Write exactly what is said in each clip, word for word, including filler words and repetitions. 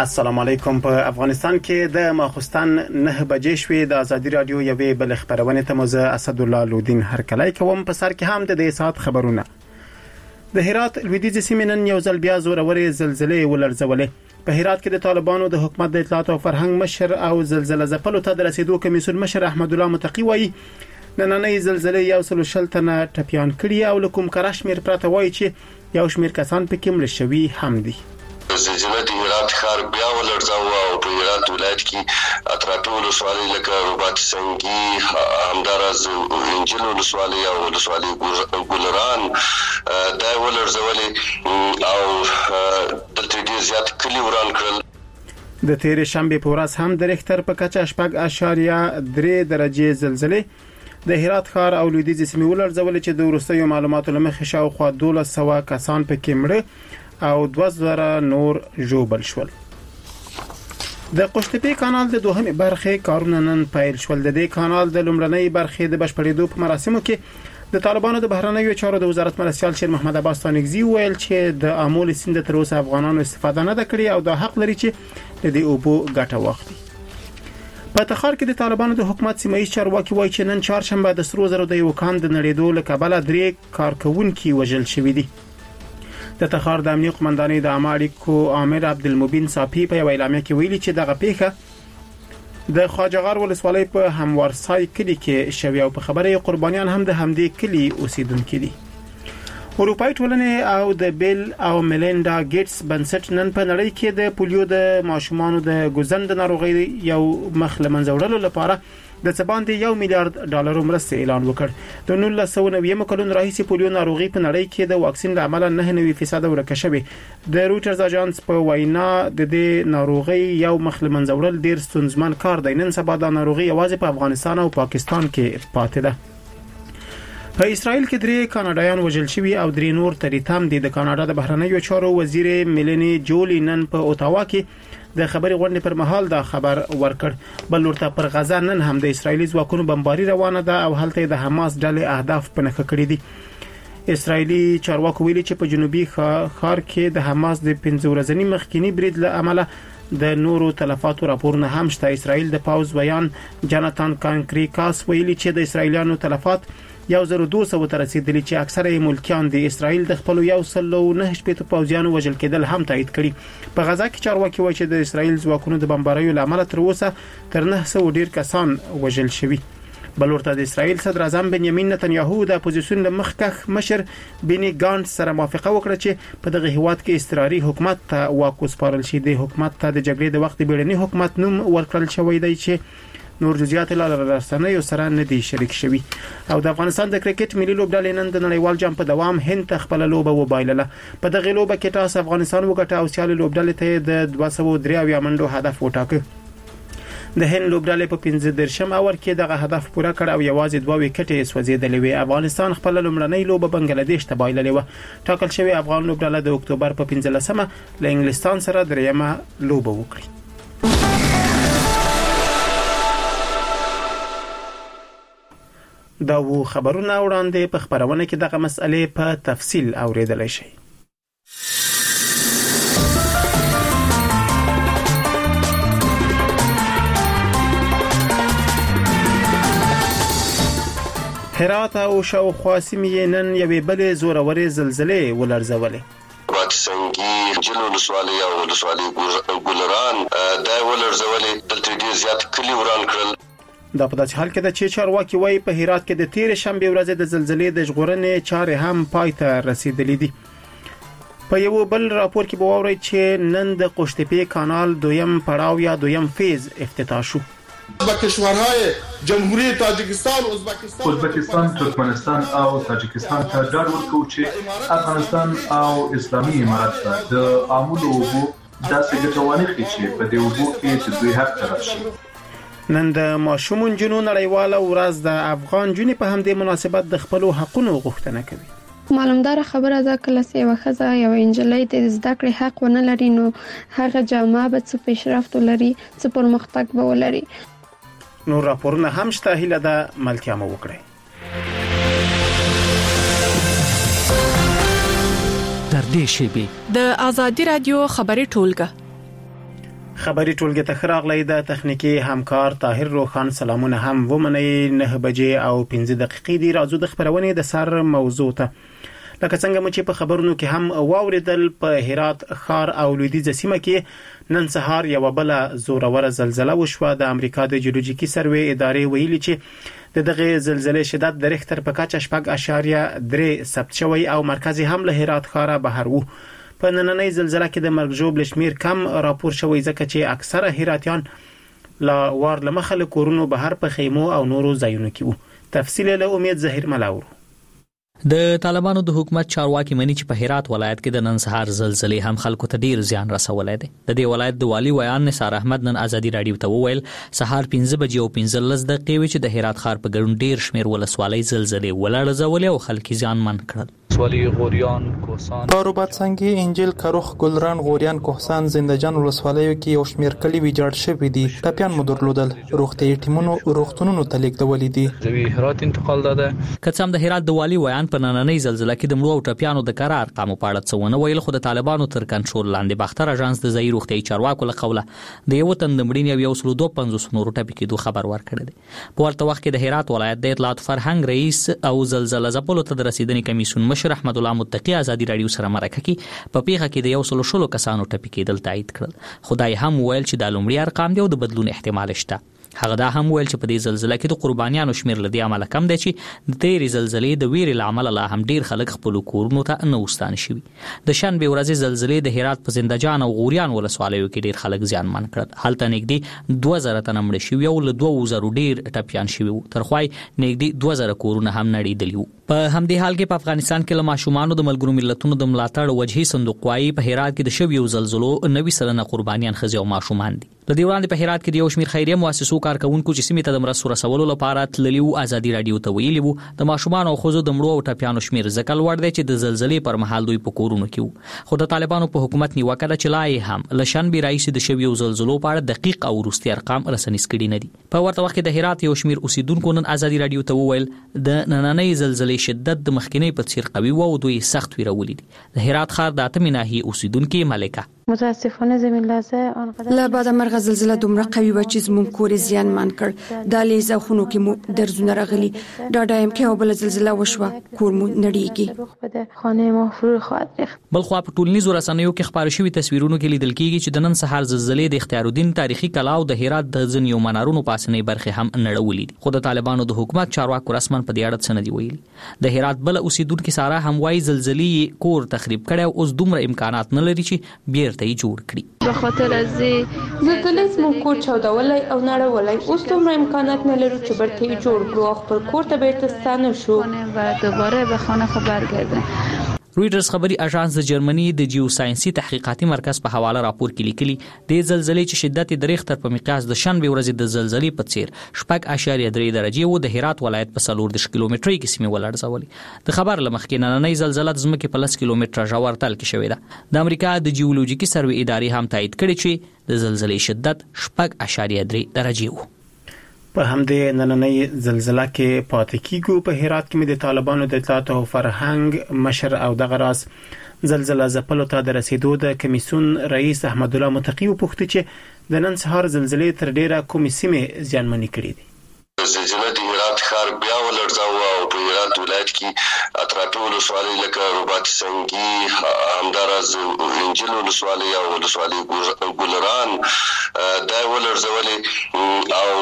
السلام علیکم. په افغانستان کې د ماخستن نه بجې شوې د ازادي رادیو یوې بل خبرونه ته موزه اسد الله لودین هرکلی کوم. په سر کې هم د دې سات خبرونه. د هرات لویدیځ سیمې نن یو ځل بیا زورورې زلزلې ولړزولې. په هرات کې د طالبانو د حکومت د اطلاعات او فرهنګ مشر او زلزلہ ځپلو ته د رسیدو کمیسیون مشر احمد الله متقی وایي نننۍ زلزلې یو سل شل تنه ټپیان کړي او لکم کرشمیر پرته وایي چې یو شمیر کسان پکې مړ شوي هم دي. زلزلې د هرات ښار بیا ولړزاوه او په هرات ولایت کې اطرافي ولسوالۍ لکه رباط سنگي، همداراز انجیل ولسوالۍ او ولسوالۍ ګلران دا ولړزولې او دلته ډېر زیات کلي وران کړل. د تیرې شنبې په ورځ هم د ریختر په کچه شپږ اعشاریه درې درجې زلزلې د هرات ښار او لویدیځ سیمې ولړزولې چې د وروستیو معلوماتو له مخې شاوخوا دولس سوه کسان پکې مړه او دوه زره نور ژوبل شول. د قشتپې کانال د دوهمې برخې کارونه نن پیل شول. د دې کانال د لومړنۍ برخې د بشپړېدو په مراسمو کې د طالبانو د بهرنیو چارو د وزارت مرستیال شیر محمد عباس تانکزي ویل چې د امول سیند تر اوسه افغانانو استفاده نه کړې او دا حق لري چې د دې اوبو ګټه واخلي. په تخار کې د طالبانو د حکومت سیمایي چارواکي وایي چې نن چهارشنبه د سرو زرو د یو کان د نړېدو له کبله درې کارکونکي وژل شوي دي. د تخار د امنیه قومندانۍ د عامه اړیکو امیر عبدالمبین صافي په یو اعلامیه کې ویلي چې دغه پیښه د خواجهغار ولسوالۍ په هموارسای کلی کې شوی او په خبره قربانیان هم د همدې کلی اوسیدونکو دي. اروپای ټولنې او د بیل او میلینډا ګیټس بنسټ نن په نړۍ کې د پولیو د ماشومانو د ګوزند ناروغي یو مخ له منځه وړلو لپاره د څه باندې یو میلیارډ ډالر مرسته اعلان وکړ. د نولس سوه نوي کلونو راهیسې پولیو ناروغي په نړۍ کې د واکسین له امله نه نوي فیصد ورکه شوې. د رويټرز اژانس په وینا د دې ناروغي یو مخ له منځه وړل ډیر ستونزمن کار دی. نن سبا د ناروغي یوازې په افغانستان او پاکستان کې پاتې ده. په اسرائیل کې درې کاناډایان وژل شوي او درې نور تریتام دي. د کاناډا د بهرنیو چارو وزیر میلنی جولی نن په اوتاوا کې د خبري غونډې پر مهال دا خبر ورکړ. بل ورته پر غزا نن هم د اسرایلی ځواکونو بمباري روانه ده او هلته د حماس ډلې اهداف په نښه کړي دي. اسرایلی چارواکو ویلي چې په جنوبي ښار کې د حماس د پنځه ورځنی مخکینی برید له امله د نورو تلفاتو راپورونه هم شته. اسرائیل د پاوز بیان جاناتان کانکریکاس ویلي چې د اسرایلیانو تلفات یو زر دوه سوه ته رسیدلی چې اکثره ملکیان د اسرائیل د خپل یو سل نه شپږ پوځیانو وژل کېدل هم تایید کړي. په غزا کې چارواکي وایي چې د اسرائیل ځواکونو د بمباریو لامل تر اوسه تر نه سوه ډیر کسان وژل شوي. بل ورته د اسرائیل صدر اعظم بنیامین نتنیاهو د اپوزیسیون له مخکښ مشر بینی ګانټ سره موافقه وکړه چې په دغه هیواد کې استقراري حکومت ته واک وسپارل شي. د حکومت ته د جګړې د وخت بیړني حکومت نوم ورکړل شوی دی چې نور جزئیات لا رسنیو سره نه دي شریک شوي. او د افغانستان د کرکټ ملي لوبډلې نن د نړیوال جام په دوام هند ته خپل لوبه وبایلله. په دغه لوبه کې ټاس افغانستان وګټه او سیالي لوبډلې ته د دوه سوه درې اویا منډو هدف وټاکه. د هند لوبډلې په پنځه درشم اور کې دغه هدف پوره کړ او یوازې دوه وکټې سوځېدلې وي. افغانستان خپل لومړنۍ لوبه بنگلاديش ته بایللې و. ټاکل شوی افغان لوبډله د اکتوبر په پنځلسمه له انګلستان سره دریمه لوبه وکړي. دا وو خبرونه وړاندې په خبرونه کې دغه مسئلې په تفصیل اوریدلای شئ. هرات او شاوخوا سیمې نن یوې بلې زورورې زلزلې ولړزولې. رباط سنگي، جلو ولسوالۍ او ولسوالۍ ګلران دا ولړزولې دلته ډېر زیات کلي وران کړل. دا په داسې حال کې د چې چارواکي وایي په هرات کې د تیرې شنبې ورځې د زلزلې د ژغورنې چارې هم پای ته رسیدلې دي. په یو بل راپور کې به واورئ چې نن د قشتپې کانال دویم پړاو یا دویم فیز افتتاح شو. با کشورهای جمهوری تاجیکستان و ازبکستان ازبکستان ترکمنستان او تاجیکستان ته ډاډ ورکوي چې افغانستان او اسلامي امارات د عامل اوبو داسې ګټورې خي چې په دې اوبو کې د دوی حق ترشي. نن د ماشوم جنونو نړیواله ورځ د افغان جنې په همدې مناسبت د خپل حقونو غوښتنه کوي. معلومدار خبره ده کله چې یو ښځه یو انجلۍ د زده کړې حق ونه لري نو هغه جامعه به څه پیشرفت ولري، څه پرمختګ به ولري. نور راپورونه هم شته، هیله ده ملتیا مو وکړئ. تر دې شیبې د ازادي رادیو خبري ټولګه خبري ټولګه ته خراغلی د تخنیکی همکار طاهر روخان سلامونه هم ومني نه بجې او پنځه دقیقې دی. راځو د خبرونه د سر موضوع ته. لکه څنګه مو چې په خبرونو کې هم واوریدل، په هرات ښار او لویدیځ سیمه کې نن سهار یو بل زوروره زلزلہ وشوه. د امریکا د جیولوژیکي سروې ادارې ویلي چې د دغه زلزلې شدت د ریختر په کچه شپږ اعشاریه درې ثبت شوی او مرکزي هم له هرات ښاره بهر وو. په نننۍ زلزلہ کې د مرګ ژوبل شمیر کم راپور شوی ځکه چې اکثره هراتیان لا وار لمخه له کورونو بهر په خیمو او نورو ځایونو کې وو. تفصیل له امید زهیر ملاور. د طالبانو د حکومت چارواکي مني چې په هرات ولایت کې د نن سهار زلزلې هم خلکو ته ډیر زیان رسولی دی. د دې ولایت د والی ویان نثار احمد نن ازادي رادیو ته وویل سهار پنځه بجې او پنځلس دقیقې وې چې د هرات ښار په ګډون ډیر شمیر ولسوالۍ زلزلې ولړزولې او خلک زیانمن کړل. ولسوالی غوریان، کوهستان، داروباد سنگی، انجیل، کروخ، گلران، غوریان، کوهستان، زنده‌جان ولسوالیو کې یو شمیر کلی ویجاړ شوی دي. ټپیان مو درلودل. روغتي ټیمونو روغتونونو ته لیږدولې دي. د هرات انتقال ده. کڅم د هرات د والی ویان په نننۍ زلزلہ کې د مړو او ټپیانو د قرار ارقام په اړه څونه ویل، خو د طالبانو تر کنټرول لاندې باختر اژانس د ځای روغتي چارواکو له قوله د یو تن د مړینې او یو سل دوه پنځوس نورو ټپي کېدو خبر ورکړی دی. په ورته وخت کې د هرات ولایت د اطلاعات فرهنګ رئیس او زلزلہ ځپلو ته د رسیدنې کمیسیون مشر احمد الله متقی ازادي رادیو سره مرکه کې په پیښه کې د یو سل شلو کسانو ټپي کېدل تایید کړل. خدای هم ویل چې د لومړي ارقام دی او د بدلون احتمال شته. هغه دا هم ویل چې په دې زلزلہ کې د قربانیانو شمیر لدی عمل کم دی چې د تیرې زلزلې د ویرې لامل لا هم ډیر خلک خپل کورونو ته نه وستان شوي. د شنبه ورځې زلزلې د هرات په زنده‌جان او غوریان ولسوالیو کې ډیر خلک زیانمن کړل. هلته نږدې دوه زره تنه مړ شوي او له دوه زره ډیر ټپیان شوي. ترخوای نږدې دوه زره کورونه هم نړیدلي وو. په همدې حال کې په افغانستان کې له ماشومانو د ملګرو ملتونو د ملاتړ وجهي صندوق وايي په هرات کې د شویو زلزلو نوي سلنه قربانیان ښځې او ماشومان دي. د دې وړاندې په هرات کې د یو شمېر خیریه مؤسسو کارکونکو چې سیمې ته د مرستو رسولو لپاره تللي وو ازادي رادیو ته ویلي وو د ماشومانو او ښځو د مړو او ټپیانو شمیر ځکه لوړ دی چې د زلزلې پر مهال دوی په کورونو کې وو. خو د طالبانو په حکومت نیوکه ده چې لا یې هم له شنبې راهیسې د شویو زلزلو په اړه دقیق او وروستي ارقام رسنیز کړي نه دي. په ورته وخت کې د هرات یو شمېر اوسیدونکو نن ازادي رادیو ته وویل د نننۍ زلزلې شدت د مخکینۍ په څیر قوي و او دوی سخت ویرولي دي. د هرات ښار د اتمې ناحیې اوسیدونکي ملکه متاسفانه زمین لرزه آنقدر لا بعد مرغ زلزله دومره قوي و چې زموږ کور زیانمن کړ. د لیزه خونو کې مو درزونه راغلي. دا دایم کې او بل زلزله وشوه کور مو نړیږي. خانه ما فرو خواهد ریخت. بل خو په ټولنیزو رسنیو کې خبرې شوې تصویرونو کې لیدل کېږي چې د نن سهار زلزلې د اختیار الدین تاریخي کلا او د هرات د ځینو منارونو په اسنۍ برخه هم نړولې دي. خو د طالبانو د حکومت چارواکو رسمن په دې اړه څه نه دی ویلي. د هرات بل اوسیدونکو سارا هم وايي زلزلې کور تخریب کړي او اوس دومره امکانات نه لري چې بیرته یې جوړ کړي. به خاطر از زلزلې زموږ کور چاودولای او نړولای اوس دومره امکانات نه لرو چې برته یې جوړ کړو خپل کور ته بیرته ستانه شو و دوباره به خانه خبر گردن. رویټرز خبري اژانس د جرمني د جیوساینسي تحقیقاتي مرکز په حواله راپور کې لیکلي د زلزلې چې شدت د ریختر په مقیاس د شنبه ورځې د زلزلې په څیر شپږ اعشاریه درې درجه وو. د هرات ولایت په څلور دېرش کیلومتري کې سیمه ولړزولې. د خبر لمخکې نننۍ زلزلہ د ځمکې په لس کیلومتره ژور تل کې شوې ده. د امریکا د جیولوژیکي سروې ادارې هم تایید کړي چې د زلزلې شدت شپږ اعشاریه درې درجه وو. په همدې نننۍ زلزلہ کې پاتې کیږو. په هرات کې د طالبانو د اطلاعات او فرهنګ مشر او دغه راس زلزلہ ځپلو ته د رسیدو د کمیسیون رئیس احمد الله متقی وپوښتنه چې د نن سهار زلزلې تر ډیره کومې سیمې زیانمنې کړې دي. زلزلہ د هرات ښار بیا ولړزاوه او په هرات ولایت کې اطرافي ولسوالۍ لکه روبات سنگي، همداراز انجیل ولسوالۍ او ولسوالۍ ګلران دا ولړزولې او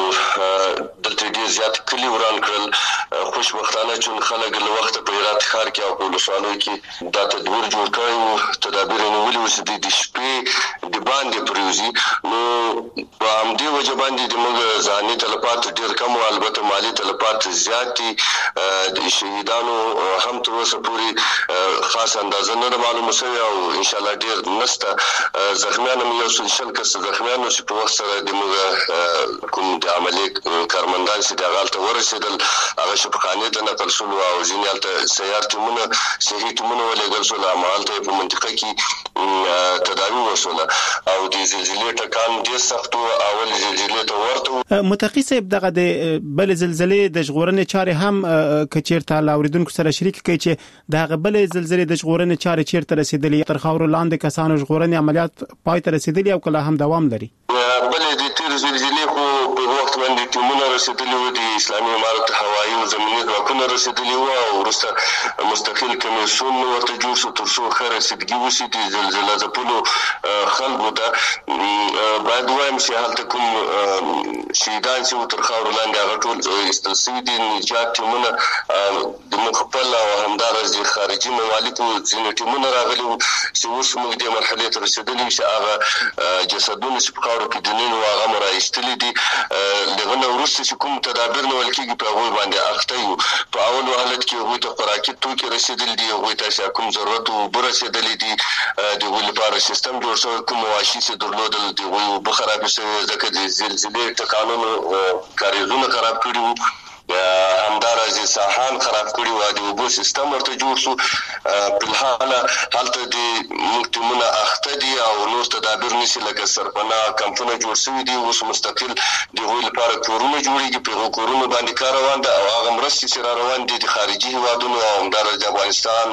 دلته ډېر زیات کلي وران کړل. خوشبختانه چې خلک له وخته په هرات ښار کې او په ولسوالیو کې دا تدبیر جوړ کړی وو، تدابیر یې نیولي وو چې د شپې د باندې پرېوځي. نو په همدې وجه باندې زموږ ذهني تلفات ډېر کم وو، البته مالي تلفات زیات دي. د شهیدانو هم تر اوسه پورې خاص اندازه نه معلومه شوې او انشاءالله ډېر نشته. زخمیان هم یو څو شل کسه زخمیان چې په وخت سره د موږ کوم د عملي کارمندان کارکوندان چې د غلطه ورسېدل هغه شفقانه ته نقل شول او ځینې الته سیار ټیمونه صحیح ټیمونه ولېږل شول همالته په منطقه کې تداوی وشوله او د زلزلې ټکان ډېر سخت و اول زلزلې ته ورته متقی صاحب دغه د بل زلزلې د ژغورنې چارې هم کچیرته لاوریدونکو سره شریک کوي چې دغه بل زلزلې د ژغورنې چارې چیرته رسیدلې تر خاور لاندې کسانو ژغورنې عملیات پای ته رسیدلي او کله هم دوام لري بل د تیر زلزلې خو په وخت باندې ټیمونه رسیدلي وو د اسلامي امارت هوایي او زمینی ځواکونه رسیدلي وو او وروسته مستقل کمیسیون ورته جوړ شو تر څو ښه رسیدګي وشي د زلزلې ځپلو خلکو ته باید وایم چې هلته کوم شهیدان چې تر خاورو لاندې هغه ټول ایستل شوي دي نجات ټیمونه د موږ خپل او همداراز د خارجي ممالکو ځینې ټیمونه راغلي وو چې اوس موږ دې مرحلې ته رسېدلي چې هغه جسدونه چې په خاورو کې دننه نو هغه مرایشتلي دي دغه نو وروسته چې کوم تدابیر نیول کېږي په هغوی باندې اخته یو په اول حالت کې هغوی ته خوراکي توکي رسېدلي دي هغوی ته کوم ضرورت اوبه رسېدلي دي د هغوی لپاره سیستم جوړ شوی کوم مواشي چې درلودل د هغوی اوبه خرابې شوې ځکه د زلزلې ټکانونو کاریزونه خراب کړي وو همداراز ساحان خراب کړي وو د اوبو سیستم ورته جوړ شو په الحال هلته د مکتمونه اخته دي او نور تدابیر نشي لکه سرپناه کمپونه جوړ شوي دي اوس مستقل د هغوی لپاره کورونه جوړېږي په هغو کورونو باندې کار روان ده او هغه مرستې چې را روان دي د خارجي هیوادونو او همداراز د افغانستان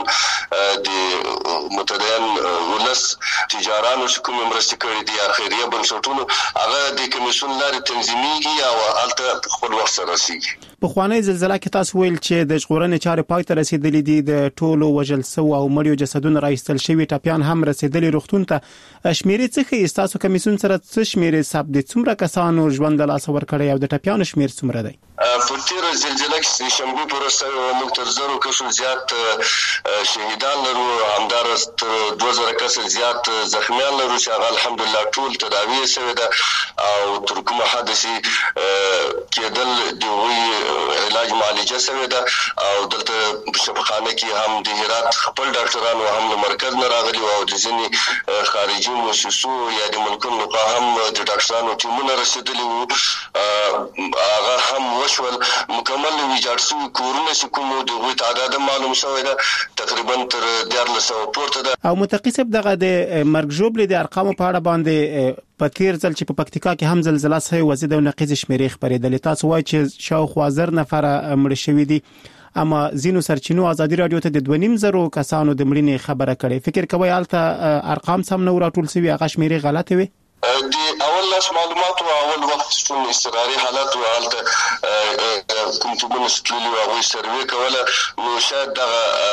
د متدین ولس تجارانو چې کومې مرستې کړي دي یا خیریه بنسټونو هغه د کمیسیون لارې تنظیمیږي او هلته په خپل وخت سره رسیږي په خواني زلزلہ کې تاسو ویل چې د ژغورنې چارې پای ته رسیدلې دي د ټولو وژل شو او مړیو جسدونه راایستل شوی ټاپیان هم رسیدلي روغتون ته شمیرې څخه تاسو کمیسیون سره څه شمیرې ثبت دي څومره کسانو ژوند له لاسه ورکړي او د ټاپیانو شمیر څومره دی په تیر زلزلہ کې شنبه پر ورځ موږ تر زرو کسو زیات شهیدان لرو همداراز دوه زره کس زیات زخمیان لرو چې هغه الحمدلله ټول تداوی شوی ده او تر کومه حادثه کېدل د علاج معالجه شوی ده او دلته شفاخانه کې هم د هرات خپل ډاکټرانو هم د مرکز نه راغلي او د ځینې خارجي مؤسسو یا د ملکونو لخوا هم د ډاکټرانو ټیمونه رسیدلي وو هغه هم وشول مکمل ویجاړ شوي کورونه چې کوم د هغوی تعداد معلوم شوی ده تقریبا تر دیارلس سوه پورته ده او متقی صاحب دغه د مرګ ژوبلې د ارقامو په اړه باندې په تیر ځل چې په پکتیکا کې هم زلزلہ سوي وزید او نقیز شمیرې خبرېدلې تاسو وایي چې شاوخوا زر نفر مړ شوي دي اما زینو سرچینو ازادي رادیو ته د دوه نیم زرو کسانو د مړینې خبره کړې فکر کوي الته ارقام سم نه راټول شوي هغه شمیرې غلطه وي د اول لاس معلومات او اول وخت شون استقراري حالت او حالت کوم ټیمونه ستلي او هغه سروې کوله نو شاید دا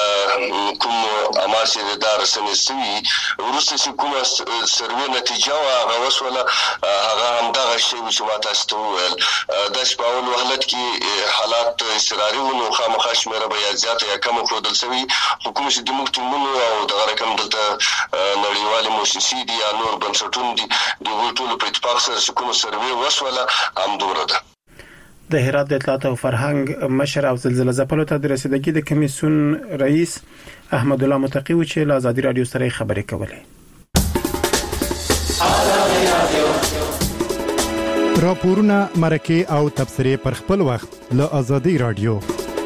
کوم اماسي د رسنۍ سوي ورسته چې کوم سروې نتیجه او هغه وسوله هغه هم دا شی چې ما تاسو ته وویل د شپاول حالت کې حالات استقراري ونو خامخا شمیره بیا زیاته یا کم خودل سوي حکومت د مکتمونو او د رقم دلته نړیوالې مؤسسې دي یا نور بنسټونه دي د ټولو په اتفاق سره کوم سروې وسوله هم دوره ده د هرات د اطلاعات او فرهنګ مشر او زلزلہ ځپلو ته د رسیدګۍ د کمیسیون رئیس احمد الله متقی و چې له ازادي رادیو سره خبرې کولې راپورونه مرکه او تبصره پر خپل وخت له ازادي رادیو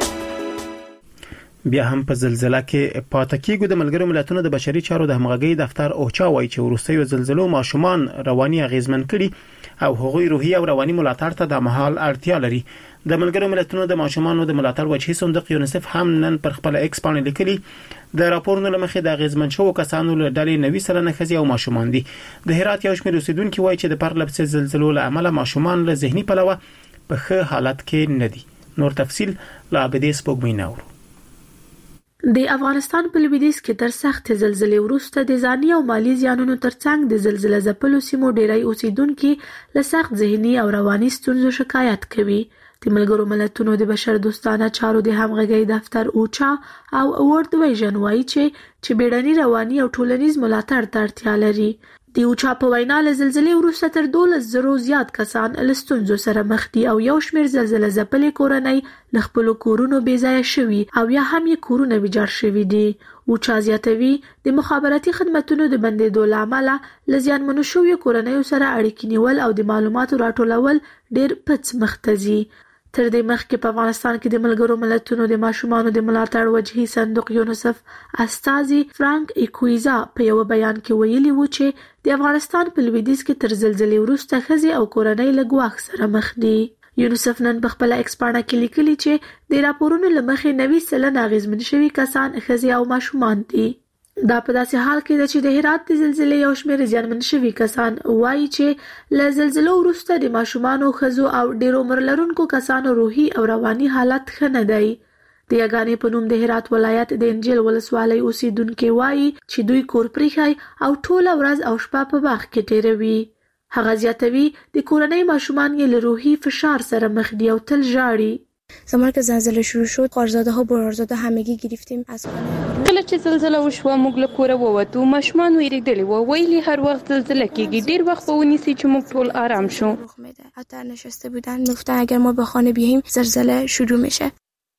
بیا هم په زلزلہ کې پاتې کېږي د ملګرو ملتونو د بشري چارو د همغږي دفتر اوچا وایي چې وروستیو زلزلو ماشومان رواني اغیزمن کړي او هغوی روحي او رواني ملاتړ ته د مهال اړتیا لري د ملګرو ملتونو د ماشومانو د ملاتړ وجهي صندوق یونیسف هم نن پر خپل ایکس باندې لیکلي د راپورونو لمخې د اغیزمن شوو کسانو له ډلې نوي سلنه ښځې او ماشومان دي د هرات یو شمېر اوسیدونکو وایي چې د پرلپسې زلزلو له امله ماشومان له ذهني پلوه په ښه حالت کې نه دي نور تفصيل لا عبدیس پوګمیناور د افغانستان په لویدیځ کې تر سخت زلزلې وروسته د ځاني او مالی زیانونو ترڅنګ د زلزلې ځپلو سیمو ډیری اوسیدونکو له سخت ذهني او رواني ستونزو شکایت کوي. د ملګرو ملتونو د بشر دوستانه چارو د همغږي دفتر اوچا او ورلد ویژن وایي چې چې بیړني رواني او ټولنیز ملاتړ ته اړتیا لري. د اوچا په وینا له زلزلې وروسته تر دولس زرو زیات کسان له ستونزو سره مخ دي او یو شمېر زلزلې ځپلې کورنۍ له خپلو کورونو بې ځایه شوي او یا هم یې کورونه ویجاړ شوي دي. اوچا زیاتوي د مخابراتي خدماتو د بندېدو له امله له زیانمنو شویو کورنیو سره اړیکې نیول او د معلوماتو راټولول ډېر پڅ مخ ته ځي. تر دې مخکې په افغانستان کې د ملګرو ملتونو د ماشومانو د ملاتړ وجهي صندوق یونیسف استازي فرانک ایکویزا په یو بیان کې ویلي و چې د افغانستان په لویدیځ کې تر زلزلې وروسته ښځې او کورنۍ له ګواښ سره مخ دي. یونیسف نن په خپل ایکس پاڼه کې لیکلي چې د راپورونو له مخې نوي سلنه اغېزمن شوي کسان ښځې او ماشومان دي. دا په داسې حال کې ده چې د هرات د زلزلې یو شمېر زیانمن شوي کسان وایي چې له زلزلو وروسته د ماشومانو، ښځو او ډېر عمر لرونکو کسانو روحي او رواني حالت ښه نه دی. د یګانې په نوم د هرات ولایت د انجیل ولسوالۍ اوسیدونکي وایي چې دوی کور پریښی او ټوله ورځ او شپه په باغ کې تیروي. هغه زیاتوي د کورنۍ ماشومان یې له روحي فشار سره مخ دي او تل ژاړي. زمان که زلزله شروع شد خارزاده ها برارزاده همگی گرفتیم از خانه. کله چې زلزله وشوه موږ له کوره ووتو، ماشومان ویریدلي وو، ویلي هر وخت زلزله کیږي، ډیر وخت به ونیسي چې موږ ټول آرام شو. حتی نشسته بودن گفتن اگر ما به خانه بیاییم زلزله شروع میشه.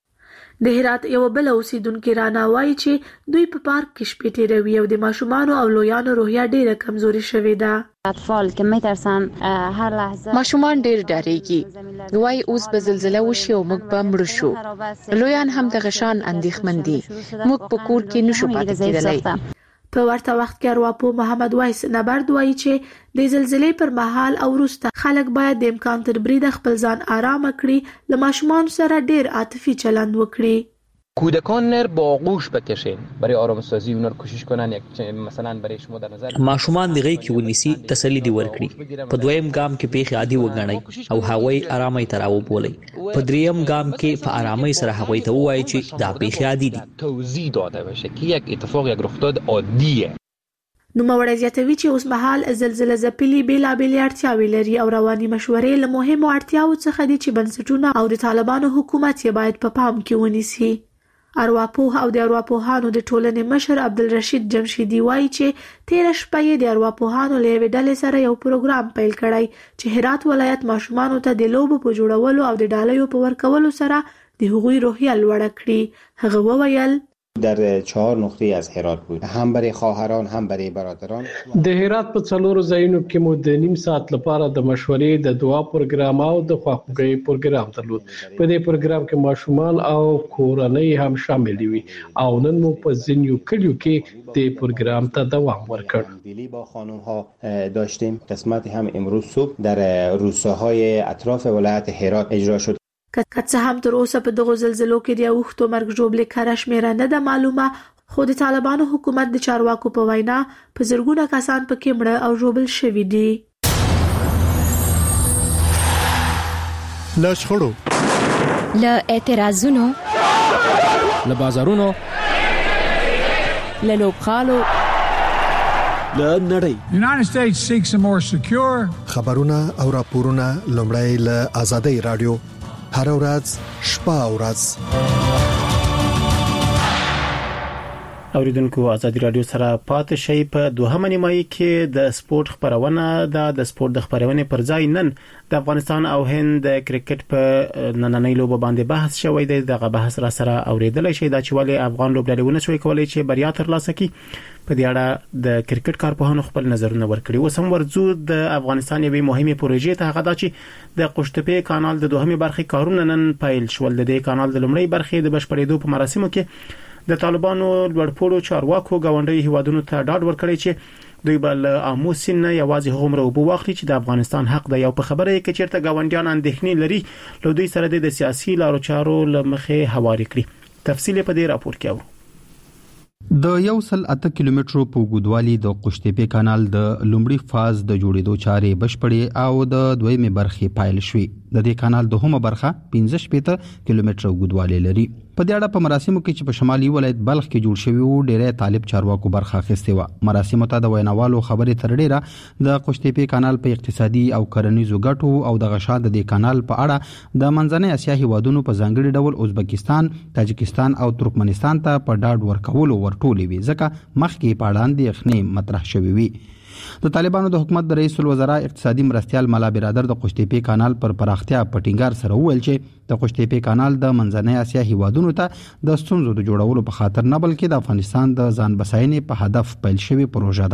د هرات یو بل اوسیدونکي رانا وایي چې دوی په پارک کې شپې تیروي او د ماشومانو او لویانو روحیه ډیره کمزوري شوې ده. اطفال که میترسن هر لحظه، ماشومان ډیر ډاریږي، وایي اوس به زلزله وشي او موږ به مړ شو. لویان هم دغه شان اندېښمن دي، موږ په کور کې نشو پاتې کېدلی. په ورته وخت کې ارواپوه محمد وایس نبرد وایي چې د زلزلې پر مهال او وروسته خلک باید د امکان تر بریده خپل ځان آرامه کړي، له ماشومانو سره ډیر عاطفي چلند وکړي. کودکان رو با آغوش بکشین برای آرام سازی، اونا رو کوشش کنن یک مثلا برای شما در نظر ماشومان دغه کې ونیسي، تسلی دی ورکړي. په دویم ګام کې پیښې عادي وګڼي او هغوی آرامۍ ته راوبولي. په دریم ګام کې په آرامۍ سره هغوی ته ووایي چې دا پیښې عادي دي. توضیح داده بشه که یک اتفاق، یک رخداد عادیه. نوموړی زیاتوي چې اوس مهال زلزله ځپلي بېلابېلې اړتیاوې لري او رواني مشورې له مهمو اړتیاوو څخه دي چې بنسټونه او د طالبانو حکومت یې باید په پام کې ونیسي. ارواپوه او د ارواپوهانو د ټولنې مشر عبدالرشید جمشیدي وایي چې تیره شپه یې د ارواپوهانو له یوې ډلې سره یو پروګرام پیل کړی چې هرات ولایت ماشومانو ته د لوبو په جوړولو او د ډالیو په ورکولو سره د هغوی روحیه لوړه کړي. هغه وویل در چهار نقطه از هرات بود، هم برای خواهران هم برای برادران. د هرات په څلورو ځایونو کې مو د نیم ساعت لپاره د مشورې، د دعا پروګرام او د خواخوږۍ پروګرام درلود. په دې پروګرام کې ماشومان او کورنۍ هم شامل وي او نن مو په ځینو کلیو کې د پروګرام ته دوام ورکړ. دیلی با خانم ها داشتیم، قسمت هم امروز صبح در روستاهای اطراف ولایت هرات اجرا شد. که څه هم تر اوسه په دغو زلزلو کې د اوښتو مرګ ژوبلې کره شمېره نه ده معلومه، خو د طالبانو حکومت د چارواکو په وینا په زرګونه کسان پکې مړه او ژوبل شوي دي. له شخړو، له اعتراضونو، له بازارونو، له لوبغالو، له نړۍ. United States seeks a more secure. خبرونه او راپورونه لومړی له آزادۍ رادیو هر ورځ شپه او ورځ. اوریدونکو آزادي رادیو سره پاتې شي. په دوهمه نیمایي کې د سپورت خبرونه ده. د سپورت د خبرونې پر ځای نن د افغانستان او هند د کرکټ په نننۍ لوبه باندې بحث شوی دی. دغه بحث را سره اوریدل شي دا چې ولې افغان لوبډلې ونه شوی کولای چې بریا ترلاسه کړي. په دې اړه د کرکټ کارپوهانو خپل نظرونه ورکړي. اوس هم ورځو د افغانستان یوې مهمه پروژې ته، هغه دا چې د قشتپې کانال د دوهمه برخې کارونه نن پیل شول. د دې کانال د لومړۍ برخې د بشپړېدو په مراسمو کې د طالبانو لوړپوړو چارواکو غونډې هیوادونو ته ډاډ ورکړی چې دوی بل اموسین نه یوازې هغومره وبو واخلي چې د افغانستان حق دی. یو په خبره کې چیرته غونډیان اندېښنې لري له دوی سره د سیاسي لارو چارو لمخې هواري کړي. تفصیل په دې راپور کې و. د یو سل اته کیلومترو په اوږدوالي د قشتپې کانال د لومړي فاز د جوړېدو چارې بشپړې او د دویمې برخې پایل شوې. د دې کانال دوهمه برخه پنځه شپېته کیلومتره اوږدوالی لري. په دې اړه په مراسمو کې چې په شمالي ولایت بلخ کې جوړ شوی وو ډېری طالب چارواکو برخه اخیستې وه. مراسمو ته د ویناوالو خبرې تر ډېره د قشتپې کانال په اقتصادي او کرنیزو ګټو او د غشا د دې کانال په اړه د منځنۍ اسیا هیوادونو په ځانګړي ډول ازبکستان، تاجکستان او ترکمنستان ته په ډاډ ورکولو ورټولې وي، ځکه مخکې په اړاندې یخنۍ مطرح شوې وي. د طالبانو د حکومت د رئیس الوزرا اقتصادي مرستیال ملا برادر د قشتپې کانال پر پراختیا په ټینګار سره وویل چې د قشتپې کانال د منځنۍ اسیا هیوادونو ته د ستونزو د جوړولو په خاطر نه بلکې د افغانستان د ځان بساینې په هدف پیل شوی پروژه ده.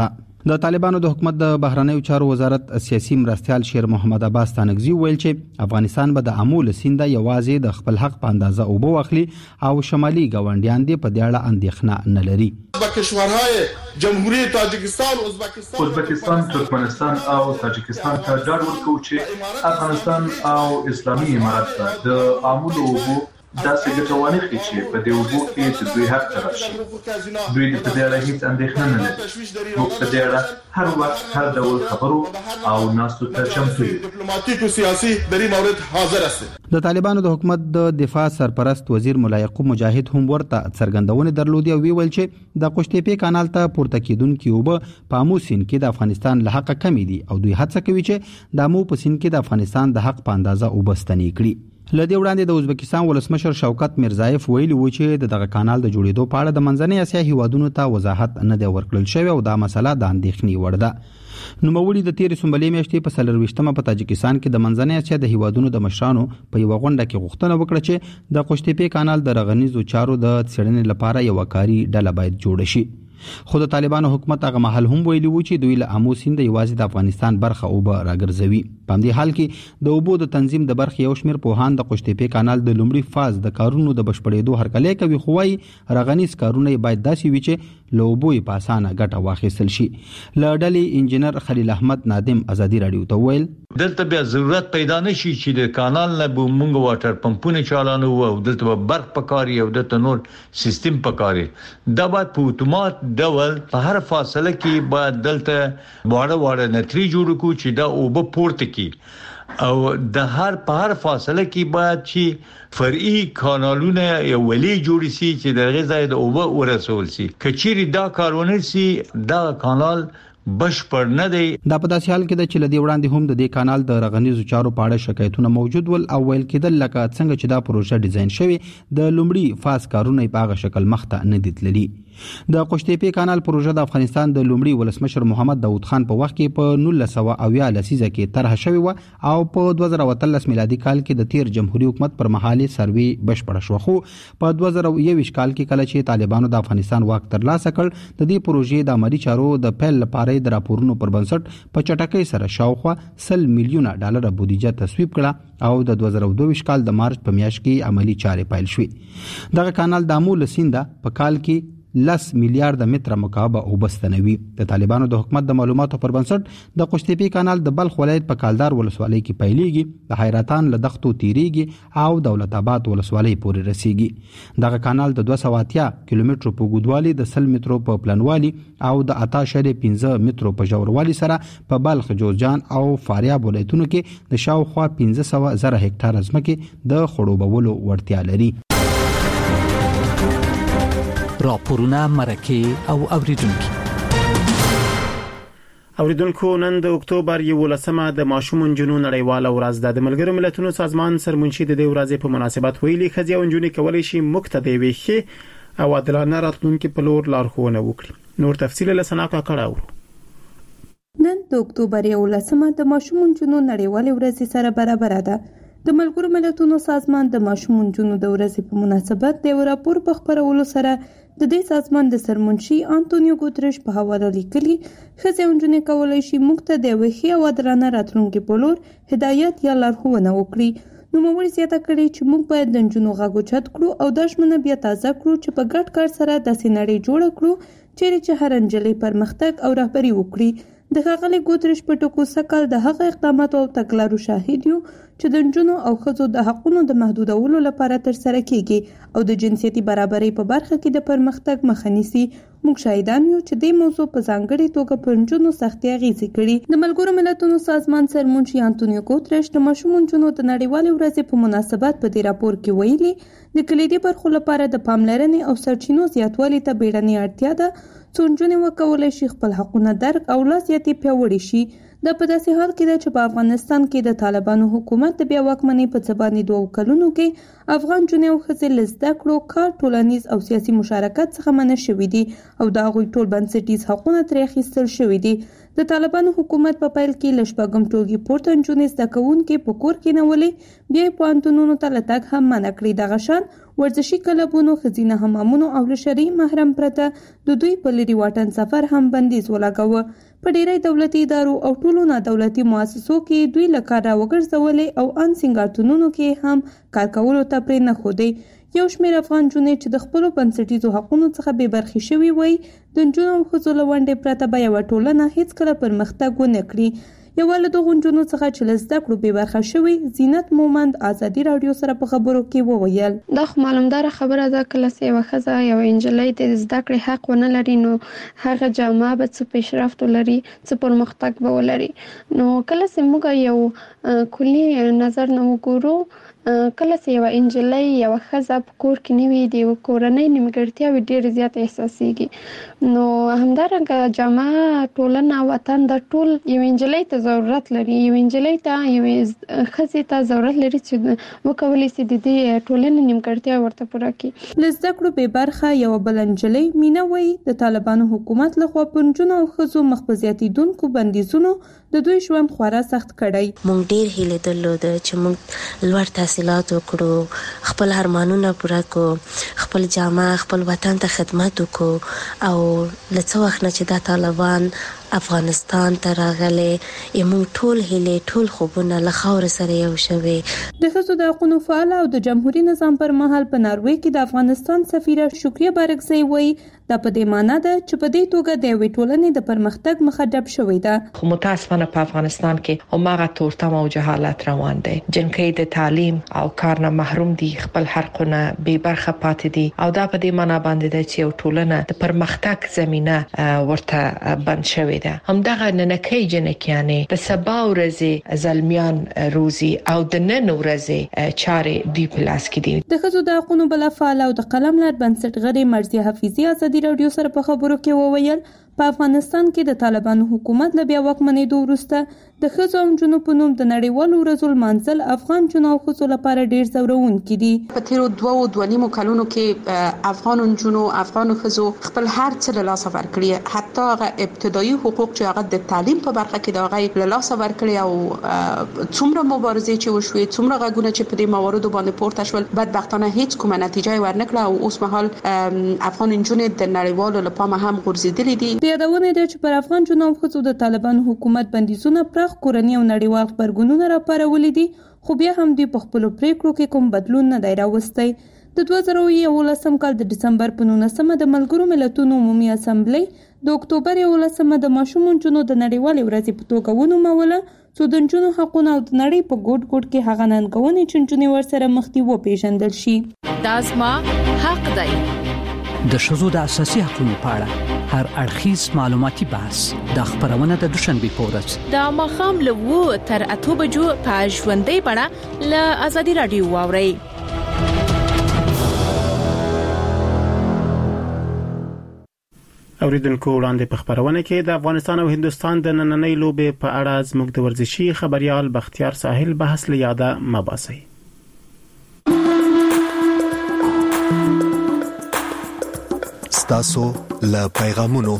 د طالبانو د حکومت د بهرنیو چارو وزارت سیاسي مرستيال شیر محمد عباس تانګزي ویل چې افغانستان به د امول سینده یوازې د خپل حق په اندازه اوبو واخلي او شمالي ګاونډیان دې په دې اړه اندېښنه نه لري. کشورهای جمهوری تاجیکستان ازبکستان ترکمنستان او تاجیکستان ته ډاډ ورکوي چې افغانستان او اسلامي امارات د امول اوبو داسې ګټوانه کوي چې په دې اوبو کې د دوی حق ترشي. دوی د دې اړه هیڅ اندېښنه نه لري. موږ په دې اړه هر وخت هر ډول خبرو او ناستو ته چمتو یو. ډیپلوماټیک او سیاسي د دې مورد حاضر است. د طالبانو د حکومت د دفاع سرپرست وزیر مولا یعقوب مجاهد هم ورته څرګندونه درلودي او ویل چې د قشتېپې کانال ته پورته کیدونکو اوبه په امو سیند کې د افغانستان له حق کم دي او دوی هڅه کوي چې د امو په سیند کې د افغانستان د حق په اندازه اوبه ستنې کړي. لدې وړاندې د ازبکستان ولسمشر شوکت میرزایف ویلي و چې دغه کانال د جوړېدو په اړه د منځنۍ اسیا هیوادونو ته وضاحت نه دی ورکړل شوی او دا مسله د اندېښنې وړ ده. نوموړي د تیر سنبلې میاشتې په څلرویشتمه په تاجکستان کې د منځنۍ اسیا د هیوادونو د مشرانو په یو غونډه کې غوښتنه وکړه چې د قشتېپې کانال د رغنیزو چارو د څېړنې لپاره یو کاري ډله باید جوړ شي. خو د طالبانو حکومت هغه محل هم ویلي و چې دوی له امو سیند یوازې د افغانستان برخه اوبه راګرځوي. په دې حال کې د اوبو د تنظیم د برخې یو شمېر پوهان د قشتېپې کانال د لومړي فاز د کارونو د بشپړېدو هرکلی کوي، خو وايي رغنیز کارونه باید داسې وي چې له اوبو یې په اسانه ګټه واخیستل شي. له ډلې انجینر خلیل احمد نادم ازادي راډیو ته ویل دلته بیا ضرورت پیدا نشي چې د کانال نه به مونږ واټر پمپونه چالانو او دلته به برق پکاري او دلته نور سیستم پکاري. دا باید په اتومات ډول په هر فاصله کې باید دلته واړه واړه نتري جوړ کړو چې دا اوبه پورته کی او د هر په هر فاصله کې باید چې فرعي کانالونه یو ولی جوړ شي چې د غذای د اوبه ورسول شي. کچيري دا کارونه سي دا کانال بشپړ نه دی. دا په داسې حال کې د چې لدی وړاندې هم د دې کانال د رغنیزو چارو په اړه شکایتونه موجود ول او ویل کېدل لکه څنګه چې دا پروژه ډیزاین شوی د لومړي فاز کارونه په هغه شکل مخته نه دي تللي. د قشتېپې کانال پروژه د افغانستان د لومړي ولسمشر محمد داود خان په وخت کې په نولس سوه اویا لسیزه کې طرح شوی و او په دوه زره اتلس میلادي کال کې د تیر جمهوریت حکومت پر مهال سروي بشپړ شو. خو په دوه زره یوویشت کال کې کله چې طالبانو د افغانستان واک ترلاسه کړ د دې پروژې د عملي چارو د پیل لپاره د راپورونو پر بنسټ په چټکۍ سره شاوخوا سل میلیونه ډالر بودیجه تصویب کړه او د دوه زره دوه ویشت کال د مارچ په میاشت کې عملي چارې پیل شوې. دغه کانال د امو سیند په کال کې لس میلیارډ متره مکعب اوبه ستنوي. د طالبانو د حکومت د معلوماتو پر بنسټ د قشتېپې کانال د بلخ ولایت په کالدار ولسوالۍ کې پیلېږي، د حیرتان له دښتو تیریږي او دولت آباد ولسوالۍ پورې رسیږي. دغه کانال د دوه سوه اتیا کیلومترو په اوږدوالي د سل مترو په پلنوالي او د اته اعشاریه پنځه مترو په ژوروالي سره په بلخ، جوزجان او فاریاب ولایتونو کې د شاوخوا پنځه سوه زره هکټار ځمکې د خړوبولو وړتیا لري. راپورونه مرکه او اوریدونکو اوریدونکو نن د اکتوبر یولسمه د ماشوم جنونو نړیواله ورځ ده. د ملګرو ملتونو سازمان سرمنشي د دې ورځې په مناسبت ویلي ښځې او نجونې کولی شي موږ ته د یوې ښې او عادلانه راتلونکي په لور لارښوونه وکړي. نور تفصیل له سنا کاکړ اورو. نن د اکتوبر یولسمه د ماشوم جنونو نړیواله ورځ سره برابر ده. د ملګرو ملتونو سازمان د ماشوم جنونو د ورځې په مناسبت د یو راپور په خپرولو سره د دې سازمان د سرمنشي انټونیو ګوتریش په حواله لیکلي ښځې او نجونې کولی شي موږ ته د یوې ښې او عادلانه راتلونکي په لور هدایت یا لارښوونه وکړي. نوموړي زیاته کړې چې موږ باید د نجونو غږ اوچت کړو او دا ژمنه بیا تازه کړو چې په ګډ کار سره داسې نړۍ جوړه کړو چیرې چې هر نجلۍ پرمختګ او رهبري وکړي. د ښاغلي ګوتریش په ټکو سکل د هغه اقداماتو او تګلارو شاهد یو چې د نجونو او ښځو د حقونو د محدودولو لپاره ترسره کیږي او د جنسیتي برابرۍ په برخه کې د پرمختګ مخه نیسي. موږ شاهدان یو چې د موضوع په ځانګړې توګه پر نجونو سختي اغېزې کړي. د ملګرو ملتونو سازمان سرمنشي انټونیو ګوتریش د ماشوم نجونو د نړیوالې ورځې په مناسبت په دې راپور کې ویلي د کلیدي برخو لپاره د پاملرنې او سرچینو زیاتوالي ته بیړنۍ اړتیا ده څو نجونې وکولی شي خپل حقونه درک او لا زیاتې پیاوړي شي. دا په داسې حال کې ده چې په افغانستان کې د طالبانو حکومت د بیا واکمنۍ په څه باندې دوه کلونو کې افغان نجونې او ښځې له زده کړو، کار، ټولنیز او سیاسي مشارکت څخه منع شوي دي او د هغوی ټول بنسټیز حقونه ترې اخیستل شوي دي. د طالبانو حکومت په پیل کې له شپږم ټولګي پورته نجونې زده کوونکې په کور کې نولې، بیا یې پوهنتونونو ته له تګ هم منع کړي. دغه شان ورزشي کلبونو، ښځینه حمامونو او له شرعي محرم پرته د دوی په لرې واټن سفر هم بندیز ولګاوه. په ډیری دولتي ادارو او ټولو نه دولتي مؤسسو کې دوی له کاره وګرځولې او ان سنگارتونونو کې هم کار کولو ته پرې نه خودي. یو شمېر افغان جونې چې د خپلو بنسټیزو حقونو څخه بې برخې شوي وي د نجونو او ښځو له ونډې پرته به یوه ټولنه هیڅکله پرمختګ ونه کړي. یوه له دغو نجونو څخه چې له زده کړو بې برخه شوي زینت مومند ازادي راډیو سره په خبرو کې وویل دا خو معلومداره خبره ده کله چې یوه ښځه یوه نجلۍ د زده کړې حق ونه لري نو هغه جامعه به څه پیشرفت ولري څه پرمختګ به ولري. نو کله چې موږ یو کلي نظر نه وګورو کله چې یوه نجلۍ یوه ښځه په کور کې نه وي د یوه کورنۍ نیمګړتیاوې ډېرې زیاتې احساسېږي. نو همدارنګه جامعه ټولنه وطن د ټول یوې نجلۍ ته ضرورت لري یوې نجلۍ ته یوې ښځې ته ضرورت لري چې وکولی شي د دې ټولنې نیمګړتیا ورته پوره کړي. له زده کړو بې برخه یوه بله نجلۍ مینه وایي د طالبانو حکومت لخوا پر نجونو او ښځو مخ په زیاتېدونکو بندیزونو د دوی ژوند خورا سخت کړی. موږ ډېر هیله درلوده چې موږ لوړ تحصیلات وکړو خپل ارمانونه پوره کړو خپل جامعه خپل وطن ته خدمت وکړو او له څه وخت نه چې دا طالبان افغانستان ته راغلي موږ ټول هیلې ټول خوبونه له خاورې سره یو شوي. د ښځو د حقونو فعاله او د جمهوریت نظام پر مهال په ناروې کې د افغانستان سفیره شکریه بارکزی وایي دا په دې معنی ده چې په دې توګه د یوې ټولنې د پرمختګ مخه ډب شوې ده. خو متاسفانه په افغانستان کې هماغه تورتم او جهالت روان دی. جنکۍ د تعلیم او کار نه محروم دي خپل حقونه بې برخه پاتې دي او دا په دې معنی باندې ده چې یو ټولنه د پرمختګ زمينه ورته بند شوې ده. همدغه ننکۍ جنکیانې د سبا ورځې زلمیان روزي او د نن ورځې چارې دی په لاس کې دي. د ښځو د حقونو بل فعال او د قلم لار بنسټګرې مرضیه حفیظي ازادي راډیو سره په خبرو کې وویل په افغانستان کې د طالبانو حکومت له بیا واکمنېدو وروسته د ښځو او نجونو په نوم د نړیوالو ورځو لمانځل افغان نجونو او ښځو لپاره ډېر ځورونکي دي. په تیرو دوو دوه نیمو کلونو کې افغان نجونو افغان ښځو خپل هر څه له لاسه ورکړي حتی هغه ابتدایي حقوق چې هغه د تعلیم په برخه کې د هغه له لاسه ورکړي او څومره مبارزې چې وشوي څومره غږونه چې په دې مواردو باندې پورته شول بدبختانه هیڅ کومه نتیجه ورنکړه او اوس مهال افغان نجونې د نړیوالو لپاره هم غورځېدلې دي. یادونه ده چې پر افغان جنو ښځو د طالبانو حکومت بندیزونه پراخ کورنۍ او نړیوال خبرګونونه راپارولي دي خو بیا هم دوی په خپلو پریکړو کې کوم بدلون نه دی راوستی. د دوه زره یولسم کال د ډسمبر په نولسمه د ملګرو ملتونو عمومي اسامبلۍ د اکتوبر یولسمه د ماشوم نجونو د نړیوالې ورځې په توګه ونوموله څو د نجونو حقونه او د نړۍ په ګوټ ګوټ کې هغه ننګونې چې نجونې ورسره مخ دي وپېژندل شي. دا زما حق دی. د ښځو د اساسي حقوقو په اړه هر اړخیز معلوماتي بحث د خبرونه د دوشنبه په ورځ د ماښام له وو تر اته بجو په ژوندۍ بڼه له ازادي راډیو واورئ. اوریدونکو وړاندې په خبرونه کې د افغانستان او هندستان د نننۍ لوبې په اړه زموږ د ورزشي خبريال بختیار ساحل بحث لیاده مباسي. ستاسو له پیغامونو.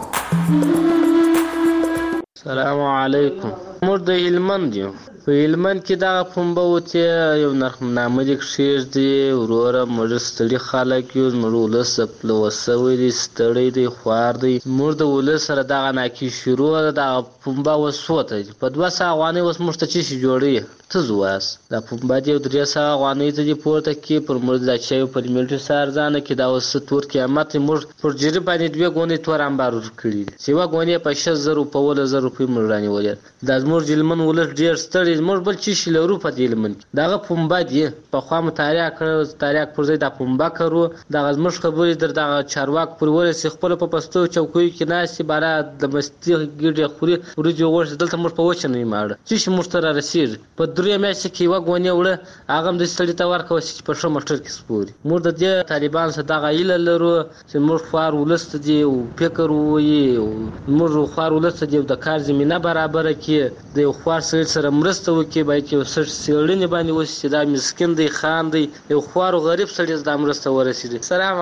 السلام علیکم. موږ د هلمند یو. په هلمند کې دا پنبه وته یو نرخنامه لیک شیر دی وروره موږ ستړي خلک یو موږ ولس په وسوي دي ستړي دي خوار دي موږ د ولس سره دا غناکی شروع دا پنبه وسوته په دوه ساعونه وس موږ ته چی جوړي ته زواس دا پنبه دی درې ساعونه ته پورته کې پر موږ د چایو په ملټ سارزانه کې دا وس تور قیامت موږ پر جری باندې دوه غونې تور انبار کړی سیوا غونې په شش زره په ول زره په مړانی ولې دا موږ هلمند ولس ډیر ستړي موږ بل چی شي لرو په دې هلمند داغه پنبه دی په خوا مطالعه کړو تاریخ پر ځای د پنبه کړو د غزمش خبرې در دغه چارواک پر ورسې خپل په پستو چوکۍ کې ناشې بارا د مستی ګډه خوري ورجو ورس دلته موږ په وچنې ماړه چې مشتره رسید په درې میاشتې کې وګونی وړه هغه د ستړي تور کوي چې په شو مټر کې سپوري موږ د دې طالبان سره دغه ایله لرو چې موږ خوار ولست دي او فکر وایي موږ خوار ولست دي د کار زمينه برابر کې د خوار سره مرسته وکي باید یو سر سیړنی باندې وسی دا مسکین دی خان دی یو خوار غریب سړی د مرسته ورسېږي. السلام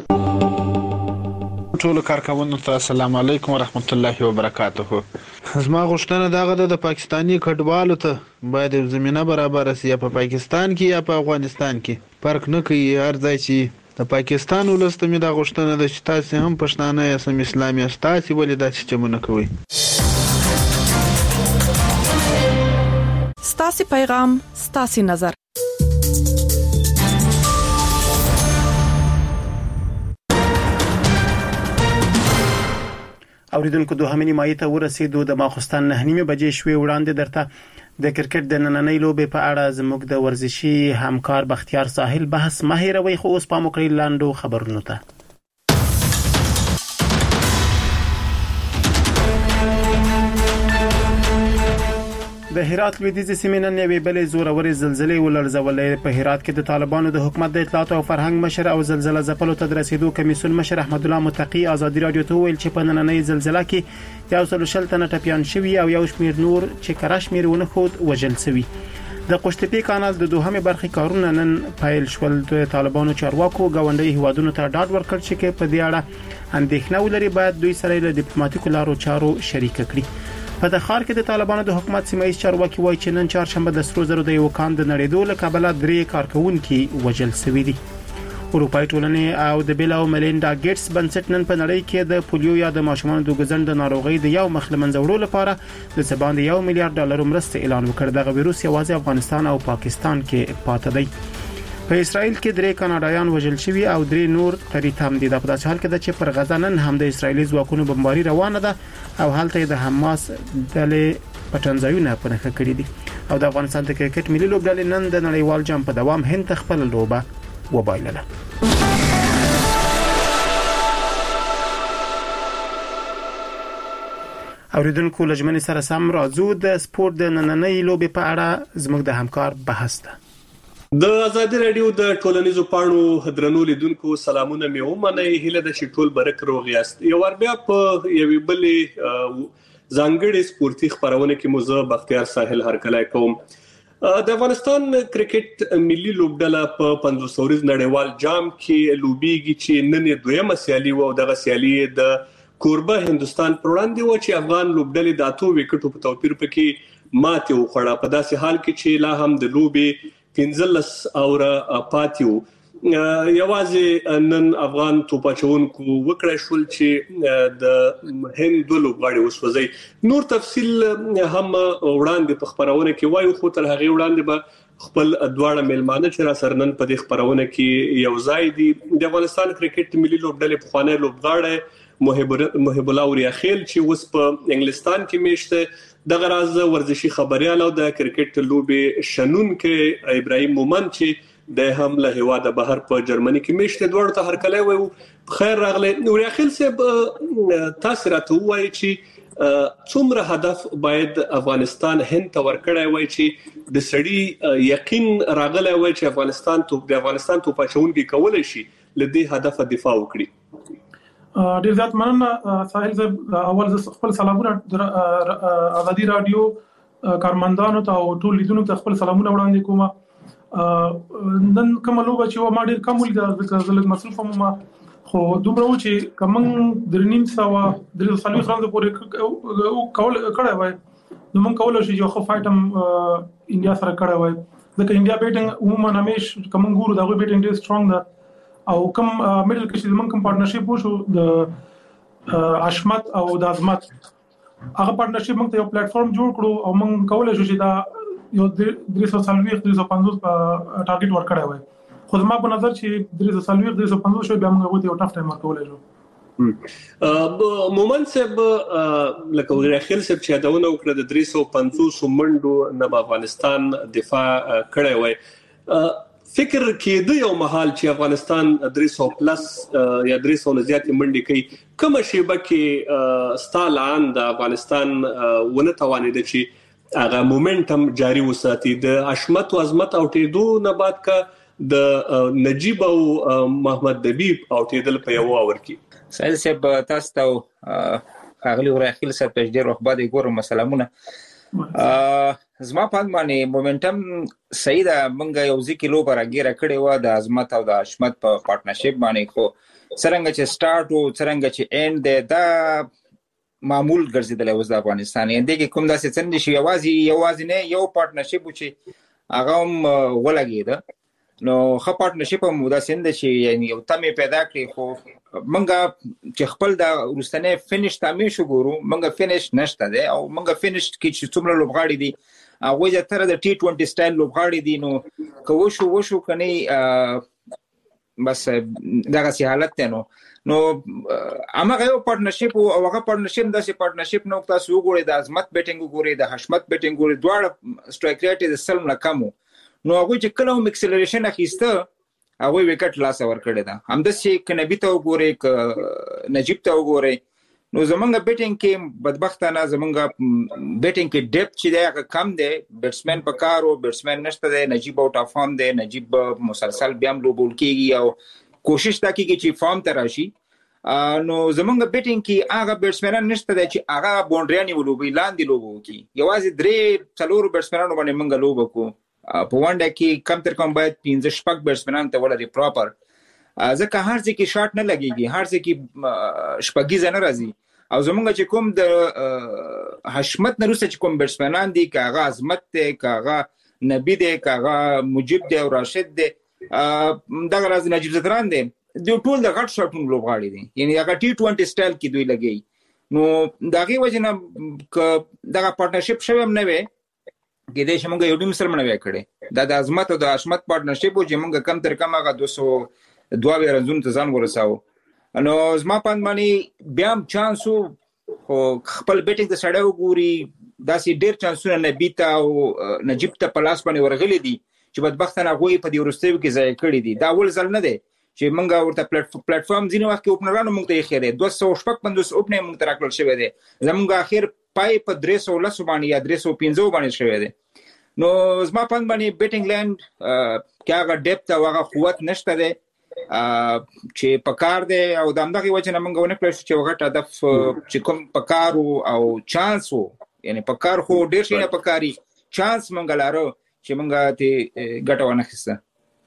علیکم ټول کارکوونکو ته السلام علیکم ورحمت الله وبرکاته. زما غوښتنه دغه د پاکستانی کډوالو ته باید زمينه برابر شي په پاکستان کې یا په افغانستان کې فرق نه کوي هر ځای چې د پاکستان ولست مې دا غوښتنه د چې تاسو هم پښتانه یا سم اسلامي تاسو ولې دا چې چمونه کوي. ستاسو پیغام ستاسو نظر. اوریدونکو دوه نیمایي ته ورسېدو د ماخستان نه نیمه بجې شوې وړاندې درته د کرکټ د نننۍ لوبې په اړه زموږ د ورزشي همکار بختیار ساحل بحث ماهروي خو اوس په مکرې لاندو خبرونه ته. د هرات لویدیځ سیمې نن یوې بلې زورورې زلزلې ولړزولې. په هرات کې د طالبانو د حکومت د اطلاعات او فرهنګ مشر او زلزلہ ځپلو ته رسیدو کمیسیون مشر احمد الله متقی ازادي رادیو ته ویل چې په نننۍ زلزلہ کې یو سل شل تنه ټپيان شوي او یو شمیر نور چې کراشمیرونه خود وژل شوي. د قشتپی کانال د دوهمه برخې کارونه نن پایل شول. د طالبانو چارواکو غونډي هوادونو ته ډاډ ورکړ چې په دې اړه اندېښنه ولري باید دوی سره له ډیپلوماټیکو لارو چارو شریک کړي. په دخار کې د طالبانو د حکومت سیمایي چارواکي وایي چې نن چهارشنبه د سرو زرو د یو کان د نړیدو له کبله درې کارکونکي وژل شوي دي. اروپای ټولنې او د بیل او ملینډا ګیټس بنسټ نن په نړۍ کې د پولیو یا د ماشومانو د ګزند د ناروغي د یو مخ له منځ وړلو لپاره د څه باندې یو میلیارډ ډالر مرسته اعلان وکړ. دغه ویروس یوازې افغانستان او پاکستان کې پاتې دی. په اسرائیل کې درې کاناډایان وژل شوي او درې نور تریت هم دي. د په داسې حال کې د چې پر غزا نن هم د اسرایلی ځواکونو بمباري روانه ده او هلته د حماس ډلې پټنځایونه په نخښه کړی دي. او د افغانستان د کرکټ ملي لوبډلې نن د نړیوال جام په دوام هند ته خپل لوبه وبایلله. اوریدونکو لجمن سره سم راځو د سپورت د نننۍ لوبې په اړه زموږ د همکار بحث ده. د آزادي رادیو د ټولنیزو پاڼو درنو لیدونکو سلامونه مې ومنئ. هیله ده چې ټول برک روغ یاست. یو ور بیا په یوې بلې ځانګړې سپورتي خبرونه کې مو زه بختیار ساحل هرکلی کوم. د افغانستان کرکټ ملي لوبډله په پنځوس ورځ نړیوال جام کې لوبيږي چې نن دویمه سیالي و او دغه سیالي د کوربه هندستان پر وړاندې و چې افغان لوبډلې د اتو وکټو په توپیر پکې ماته وخوړه. په داسې حال کې چې لا هم د لوبې پنځلس اوره پاتیو. یوازې نن افغان توپاچونکو وکړای شول چې د هند د لوبغاړي وسوځي. نور تفصیل هم وړاندې په خبرونه کې وایو خو تر هغه وړاندې به خپل دواړه ملمانه چې را سرنن په دې خبرونه کې یو ځای دي. د افغانستان کرکټ ملي لوبډلې په خوانې لوبغاړي محب الله وریاخیل چې اوس په انګلستان کې میشته. دغه راز ورزشي خبريال او د کرکټ لوبې شنون کې ابراهيم مومن چې د هم له هواده بهر په جرمني کې میشته دوړ ته هرکلی وایو. خیر راغلی. وریاخیل صاحب تاسو راته وایي چې څومره هدف باید افغانستان هند ته ورکړای وای چې د سړی یقین راغلی وای چې افغانستان ته د افغانستان توپاچونکي کولای شي لدې هدف دفاع وکړي. ډیر زیات مننه ساحل صاحب. اول ز خپل سلامونه آزادي رادیو کارمندانو ته او ټول لیدونکو ته خپل سلامونه وړاندې کوم. نن کوم لوبه چې و ما ډیر کم ولید ځکه زه لږ مصروف وم خو دومره و چې کوم درنیم سوا درې سالو فرانس پورې کول کړه وای نو مونږ کولای شو چې خو فایټم انډیا سره کړه وای ځکه انډیا بیټینګ عموما همیش کوم ګورو دغه بیټینګ ډیر سترونګ ده او کوم میډل کې چې موږ کوم پارتنرشپ وشو د اشمت او د ازمت هغه پارتنرشپ موږ ته یو پلیټ فارم جوړ کړو او موږ کولای شو چې دا یو درې سوه څلوېښت درې سوه پنځوس ټارګټ ورکړی وای. خو زما په نظر چې درې سوه څلوېښت درې سوه پنځوس شو بیا موږ هغوی ته یو ټف ټایم ورکولی شو. مومن صاحب لکه وریاخیل صاحب چې یادونه وکړه د درې سوه پنځوس منډو نه به افغانستان دفاع کړی وای. فکر کېده یو محل چې افغانستان درې سوه پلس یا درې سوه نه زیاتې منډې کوي. کومه شیبه کې ستا لعن د افغانستان ونه توانېده چې هغه مومنټم جاري وساتي؟ د اشمت او ازمت اوټېدو نه بعد که د نجیب او محمد دبیب اوټېدل په یو اور کې؟ سهیل صاحب تاسو ته ښاغلي وریاخیل صاحب ته ډېر وخت بعد ګورم سلامونه. زما په باندې مومنټم صحیح ده. مونږ یو ځکه لوبه راګیره کړې و د ازمت او د اشمت په پارتنرشپ باندې خو څنګه چې سٹارټ او څنګه چې اینډ ده دا معمول ګرځیدل و د افغانستان. یعنی کې کوم داسې څنګه شي یوازې یوازې نه یو پارتنرشپ چې هغه هم ولګید نو خ پارتنرشپ مو دا سند چې یعنی یو تمه پیدا کړی خو منګه چې خپل دا ورستنه فینیش تامه شو ګورو منګه فینیش نشته ده او منګه فینیش کې چې څومره لوبغاړي دي هغه چې تر د ټي ټوئنټي سټایل لوبغاړي دي نو کوو شو وشو کني بس دغه سي حالت ته نو نو امغه یو پارتنرشپ او هغه پارتنرشپ داسې پارتنرشپ نو تاسو وګورئ د عظمت بیټینګ وګورئ د حشمت بیټینګ وګورئ دواړه سټرایک ریټ د سلم نه کمو نو هغه چې کله هم اکسلریشن اخیسته هغه وکټ لاس ور کړی دا هم د سي کنبي ته وګورئ ک نجيب ته وګورئ نو زمونږ بیټینګ کې بدبختانه زمونږ بیټینګ کې ډیپث چې دا کم دی بیټسمن په کار او بیټسمن نشته دی نجيب او ټاپ فارم دی نجيب مسلسل بیا هم لوبول کیږي او کوشش تا کیږي چې فارم ته راشي نو زمونږ بیټینګ کې هغه بیټسمنان نشته دی چې هغه باونډري ولوبي لاندې لوبو کی یوازې درې څلور بیټسمنانو باندې موږ لوب کو په وانډه کې کم تر کم باید پنځه شپږ بیټسمنان ته ولري پراپر ځکه هر ځکه کې شاټ نه لګيږي هر ځکه کې شپږیز نه راځي او زمونږ چې کوم د حشمت نه روسه چې کوم بیټسمنان دي کاغه عظمت ته کاغه نبی دی کاغه مجيب دی او راشد دی دغه راز نجيب زدران دی د ټول د غټ شاټونو لوبغاړي دي یعنی هغه ټي ټوئنټي سټایل کې دوی لګي نو دغه وجنه ک دغه پارتنرشپ شوم نه وي کې د شمږ یو ټیم سره منوي کړي دا د عظمت او د حشمت پارتنرشپ چې موږ کم تر کم هغه دوه سوه دوه رنزون ته ځان ورساو نو زما پاند باندې بیا هم چانسو خو خپل بیټینګ ته سړیو ګوري داسې ډیر چانسونه نبیتا او نجيب ته پلاس باندې ورغلي دي چې بدبختانه غوي په دې ورستیو کې ځای کړی دي دا ول ځل نه دی چې موږ ورته پلیټ فارم ځینې وخت کې اوپنرانو موږ ته خیره دوه سوه شپږ پنځوس اوپنر موږ تر کړل شوی دی زموږ اخر پای په درې سوه لس باندې یا درې سوه پنځه باندې شوی دی نو زما پاند باندې بیټینګ لاند کې هغه ډیپث او هغه قوت نشته دی چې پکار دی او د همدغه وجه نه موږ ونه کړو چې وغټ هدف چې کوم پکار او چانس وو یعنی پکار خو ډیر شي نه پکاري چانس موږ لارو چې موږ ته ګټه ونه خسته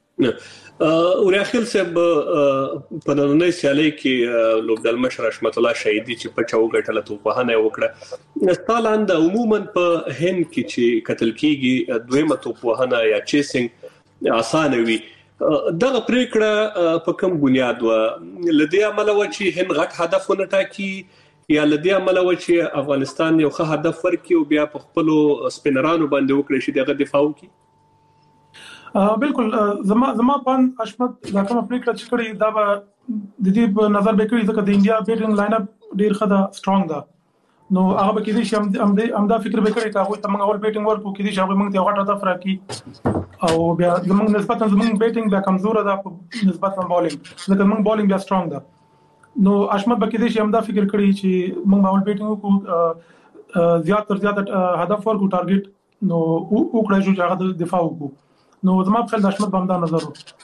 ورخل سب په نننۍ سیالي کې لوبډل مشر حشمت الله شهیدی چې په چاو ګټله توپخانه وکړه ستالاند عموما په هند کې چې قتل کیږي دویمه توپخانه یا چیسینګ اسانه وي دغه پریکړه په کوم بنیاد و لدی عمل و چې هند غټ هدف ونټاکي یا لدی عمل و چې افغانستان یو ښه هدف ورکړي او بیا په خپل سپینرانو باندې وکړي چې دغه دفاع وکړي بالکل زما زما پان حشمت دا کوم پریکړه چې کړی دا به د دې په نظر به کړی ځکه د انډیا بیټینګ لاین اپ ډیر ښه ده سترونګ ده نو هغه به کېدی شي هم هم دا فکر به کړی چې هغه ته موږ اول بیټینګ ورکو کېدی شي هغه موږ ته غټه هدف راکړي او بیا زموږ نسبتا زموږ بیټینګ بیا کمزور ده په نسبت بالینګ ځکه موږ بالینګ بیا سترونګ ده نو حشمت به کېدی شي هم دا فکر کړی چې موږ اول بیټینګ وکړو زیات تر زیات هدف ورکو ټارګټ نو وکړای شو چې هغه دفاع وکړو نو زما په خل د حشمت باندې نظر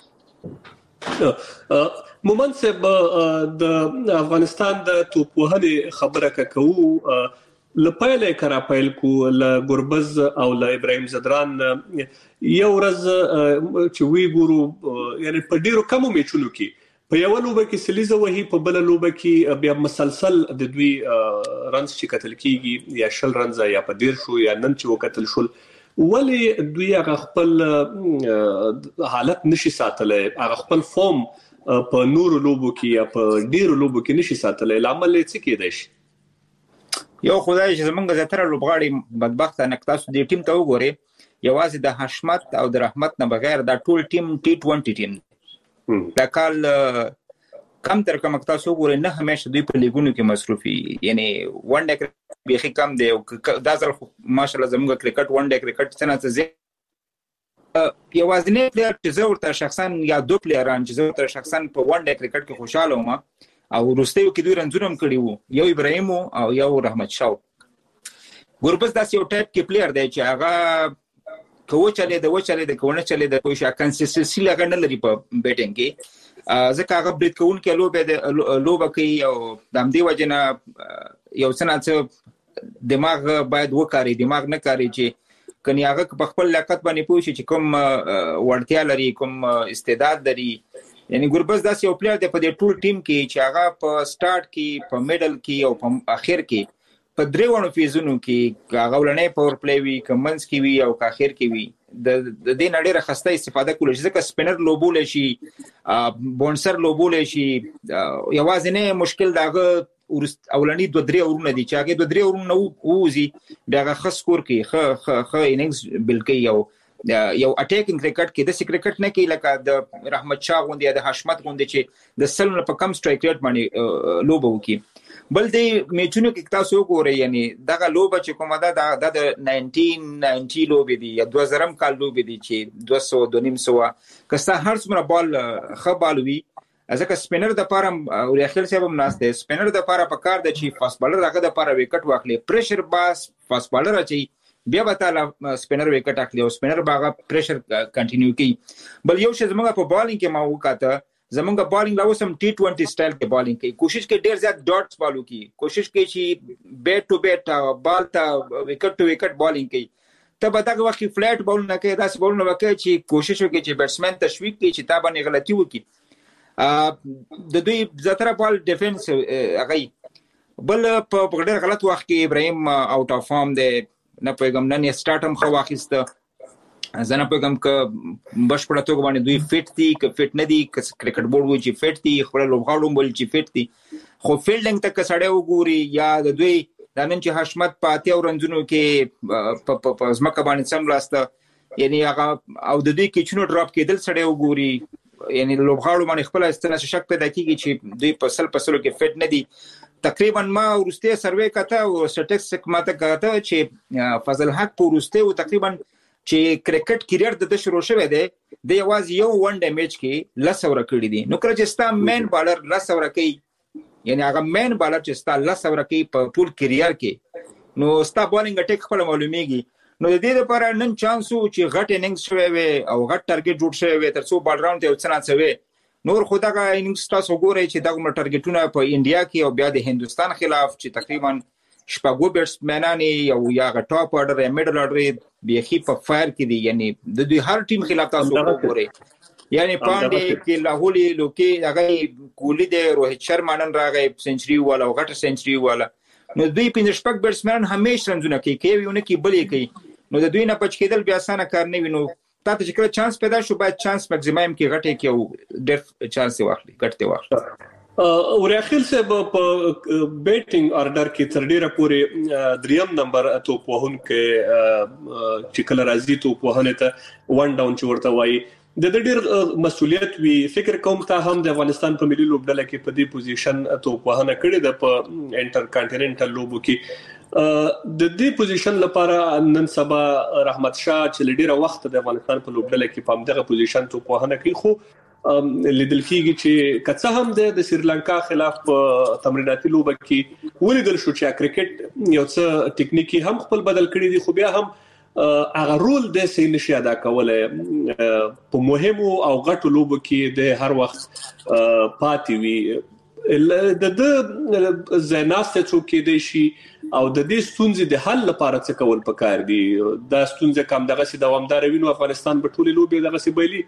مومن صاحب د افغانستان د توپوهنې خبره کوو لپاره کرا پایل کو ل ګربز او ل ابراهيم زدران یو ورځ چې وی ګورو یعنی په ډیرو کمو میچونو کې په یو لوبه کې سلیزه وهي په بل لوبه کې بیا مسلسل د دوی رنز چې قتل کیږي یا شل رنز یا په ډیر شو یا نن چې وکتل شول ولی دوی هغه خپل حالت نشي ساتلای هغه خپل فورم په نورو لوبو کې یا په ډیرو لوبو کې نشي ساتلای لامل څه کېدای شي یو خدای چې زمونږ زتره لوبغاړي بدبخت نکتاسو دې ټیم ته وګوري یوازې د حشمت او د رحمت نه بغیر دا ټول ټیم ټي ټوئنټي ټیم دا کال کم تر کم تاسو وګورئ نه همیشه دوی په لیګونو کې مصروفي یعنی ون ډے بیخي کم دی دا ځل ماشالله زموږ کرکټ ون ډے کرکټ څنګه څه یوازینی پلیئر چې زه ورته شخصا یا دو پلیئران چې زه ورته شخصا په ون ډے کرکټ کې خوشاله وم او وروستیو کې دوی رنځونه هم کړي وو یو ابراهیم او یو رحمت شاه ګوربس داسې یو ټایپ کې پلیئر دی چې هغه کوو چلے د و چلے د کوونه چلے د کوئی شا کنسیسټنسي لګنه لري په بیټینګ کې ځکه هغه بریټ کوون کې لوبه د لوبه کوي او د همدې وجنه یو څنګه دماغ باید وکاري دماغ نه کاری چې کني هغه په خپل لیاقت باندې پوښي چې کوم وړتیا لري کوم استعداد لري یعنی ګوربز داسې یو پلیئر دی په دې ټول ټیم کې چې هغه په سٹارټ کې په میډل کې او په اخر کې په دریوانو فیزونو کې هغه ولنې پاور پلی وی کمنس کې وی او اخر کې وی د دې نړۍ خسته استفاده کول شي ځکه سپینر لوبول شي بونسر لوبول شي یوازې نه مشکل داغه اولنی دوه درې اورونه دي چې هغه دوه درې اورونه ووزي بیا خاص سکور کوي خ خ اننګز بل کوي یو یو اٹیکینګ کرکټ کې د سکرکټ نه کې لکه د رحمت شاه غوندي د حشمت غوندي چې د سل په کم سټرایک ریټ باندې لوبو کی بل د میچونو کې تاسو وګورئ یعنی دغه لوبه چې کومه ده د ناینټین ناینټي لوبې دي یا دوه زره کال لوبې دي چې دوه سوه دوه نیم سوه کستا هر څومره بال خبالوي ځکه سپینر د پاره او اخر صاحب هم ناس دی سپینر د پاره په کار د چی فاست بالر هغه د پاره وکټ واخلي پریشر باس فاست بالر اچي بیا به تعالی سپینر وکټ اخلي او سپینر باغه پریشر کنټینیو کوي بل یو شی زموږ په بالینګ کې ما وکاته زموږ بالینګ لا وسم ټي ټوئنټي سټایل کې بالینګ کوي کوشش کوي ډیر زیات ډاټس بالو کوي کوشش کوي چې بیٹ ټو بیٹ بال ته وکټ ټو وکټ بالینګ کوي ته به دغه وخت فلیټ بال نه کوي داس بال نه وکړي چې کوشش وکړي چې بیټسمن تشویق کوي چې تا باندې غلطي وکړي د دوی زتره بال ډیفنس هغه بل په ډیر غلط وخت کې ابراهيم آوټ اف فارم دی نه پیغام نن سٹارټ هم خو واخیسته زنه پیغام ک بشپړه توګه باندې دوی فټ دي ک فټ نه دي ک کرکټ بورډ وایي چې فټ دي خپل لوبغاړو بول چې فټ دي خو فیلډینګ ته کسړې وګوري یا د دوی د نن چې حشمت پاتې اورنځونو کې په ځمکه باندې سم لاسته یعنی هغه او د دوی کچونو ډراپ کېدل سړې وګوري یعنی لوبغاړو باندې خپل استنه شک پیدا کیږي چې دوی په سل په سلو کې فټ نه دي تقریبا ما ورسته سروې کته او سټټیسټیک ماته کته چې فضل حق په ورسته او تقریبا چې کرکټ کیریئر د شروع شوه دی د یواز یو ون ډے میچ کې لسور کړی دي نو کله چې ستا مین بالر لسور کوي یعنی هغه مین بالر چې ستا لسور کوي په ټول کیریئر کې نو ستا بالینګ اٹیک خپل معلومیږي نو د دې لپاره نن چانس او چې غټ اننګز شوی وي او غټ ټارګټ جوړ شوی وي ترڅو بال راوند ته وڅنا شوی نور خداګه اننګز تاسو ګورئ چې دغه ټارګټونه په انډیا کې او بیا د هندستان خلاف چې تقریبا شپږو بیټسمنان یو یا ټاپ اورډر یا میډل اورډر بيخي په فایر کې دي یعنی د دوی هر ټیم خلاف تاسو ګورئ یعنی پاندې کې لاهولي لوکي هغه کولی د روهیت شرما نن راغی سنچري والا او غټ سنچري والا نو دوی په شپږ بیټسمنان همیشه رنزونه کوي کوي یو نه کې بلې کوي نو د دوی نه بچ کېدل بیا اسانه کار نه وینو تاسو چې کله چانس پیدا شو باید چانس ماکسیمم کې غټه کې او ډېر چانس واخلي ګټه واخلي او ریاخیل صاحب په بیټینګ اورډر کې تر ډیره پورې دریم نمبر توپ وهون کې چې کله راځي توپ وهنه ته ون ډاون چې ورته وایي د ډېر مسولیت وی فکر کوم ته هم د افغانستان په ملي لوبډله کې په دې پوزیشن توپ وهنه کړې ده په انټر کانټیننټل لوبو کې د دې پوزیشن لپاره نن سبا رحمت شاه چې ډیره وخت د افغانستان په لوبډله کې په دغه پوزیشن توپ وهنه کوي خو لیدل کیږي چې کڅه هم د سریلانکا خلاف تمریناتي لوبه کې ولیدل شو چې کرکټ یو څه ټیکنیکی هم خپل بدل کړی دي خو بیا هم هغه رول د سین نشي ادا کولای په مهمو او غټو لوبو کې د هر وخت پاتې وي د د زیناسته څوک دی شي او د دې ستونزې د حل لپاره څه کول پکار دي دا ستونزې کوم دغه سي دوامدار وینو افغانستان په ټولې لوبې دغه سي بیلی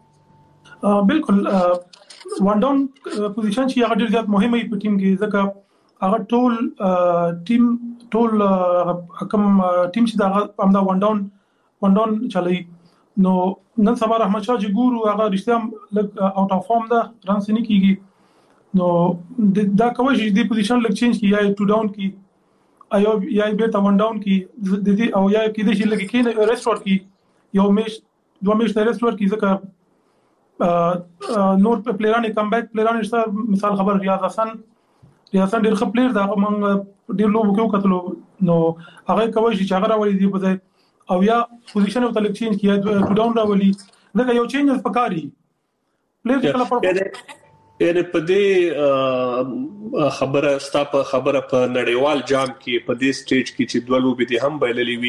بالکل ون ډاون پوزیشن چې هغه ډیر زیات مهمه په ټیم کې ځکه هغه ټول ټیم ټول کوم ټیم چې دا همدا ون ډاون ون ډاون چلای نو نن سبا رحمت شاه چې ګورو هغه رښتیا لګ اوټ اف فارم ده ران سني کیږي نو دا کوي چې دې پوزیشن لګ چینج کی یا ټو ډاون کی ایو یا بیرته ون ډاون کی د دې او یا کې د شي لګ کې ریسټور کی یو میش دوه میش ریسټور کی ځکه نور په پلیران کم بیک پلیران شته مثال خبر ریاض حسن ریاض حسن ډیر ښه پلیر دا موږ ډیر لوب کوو کتلو نو هغه کوي چې هغه راولي دی په او یا پوزیشن او تلک چینج کی ټو ډاون راولي دا یو چینج پکاري پلیر چې کله پر یعنی په دې خبره ستاپ خبره په نړیوال جام کې په دې سټیج کې چې دوه لوبې دي هم بایللې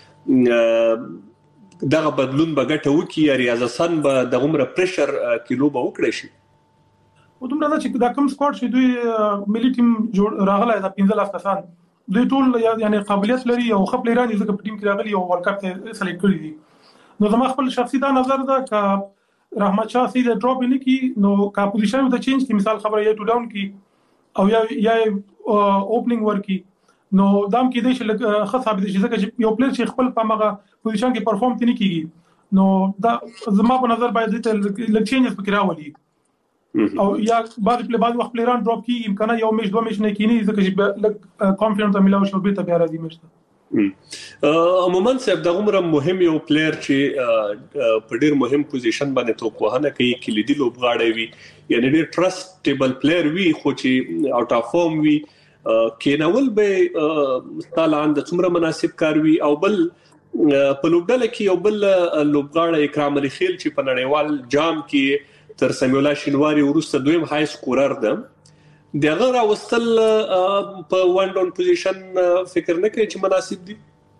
وي دغه بدلون بغټه وکي یا ریاض حسن به د عمر پریشر کې لوبه وکړي شي او دومره چې دا کوم سکواډ چې دوی ملي ټیم جوړ راغلی دا پنځه لاس کسان دوی ټول یعنی قابلیت لري او خپل ایرانی ځکه په ټیم کې راغلي او ورلد کپ ته سلیکټ کړی دي نو زما خپل شخصي دا نظر ده ک رحمت شاه سي د ډراپ نه کی نو کا پوزیشن ته چینج کی مثال خبره یا ټو ډاون کی او یا یا اوپننګ ورکی نو دام کې د شي خاص ثابت شي ځکه یو پلیر چې خپل په مغه پوزیشن کې پرفورم تني کیږي نو دا زما په نظر باید ته لږ چینجز پکې راولي او یا بعد په بعد وخت پلیران ډراپ کیږي امکانه یو میش دوه میش نه کینی ځکه چې لږ کانفیډنس ملاوي شو به ته بیا راځي مشته عموما صاحب دا عمره مهم یو پلیر چې په ډیر مهم پوزیشن باندې توقعونه کوي کلیدي لوبغاړی وي یعنی ډیر ټرسټیبل پلیر وي خو چې اوټ اف فورم وي کینول به ستالان د څومره مناسب کار وي او بل په لوبډله کې یو بل لوبغاړی اکرام علي خیل چې په نړیوال جام کې تر سمیولا شینواری وروسته دویم های سکورر ده دغه راوستل په وان ډاون پوزیشن فکر نه کوي چې مناسب دي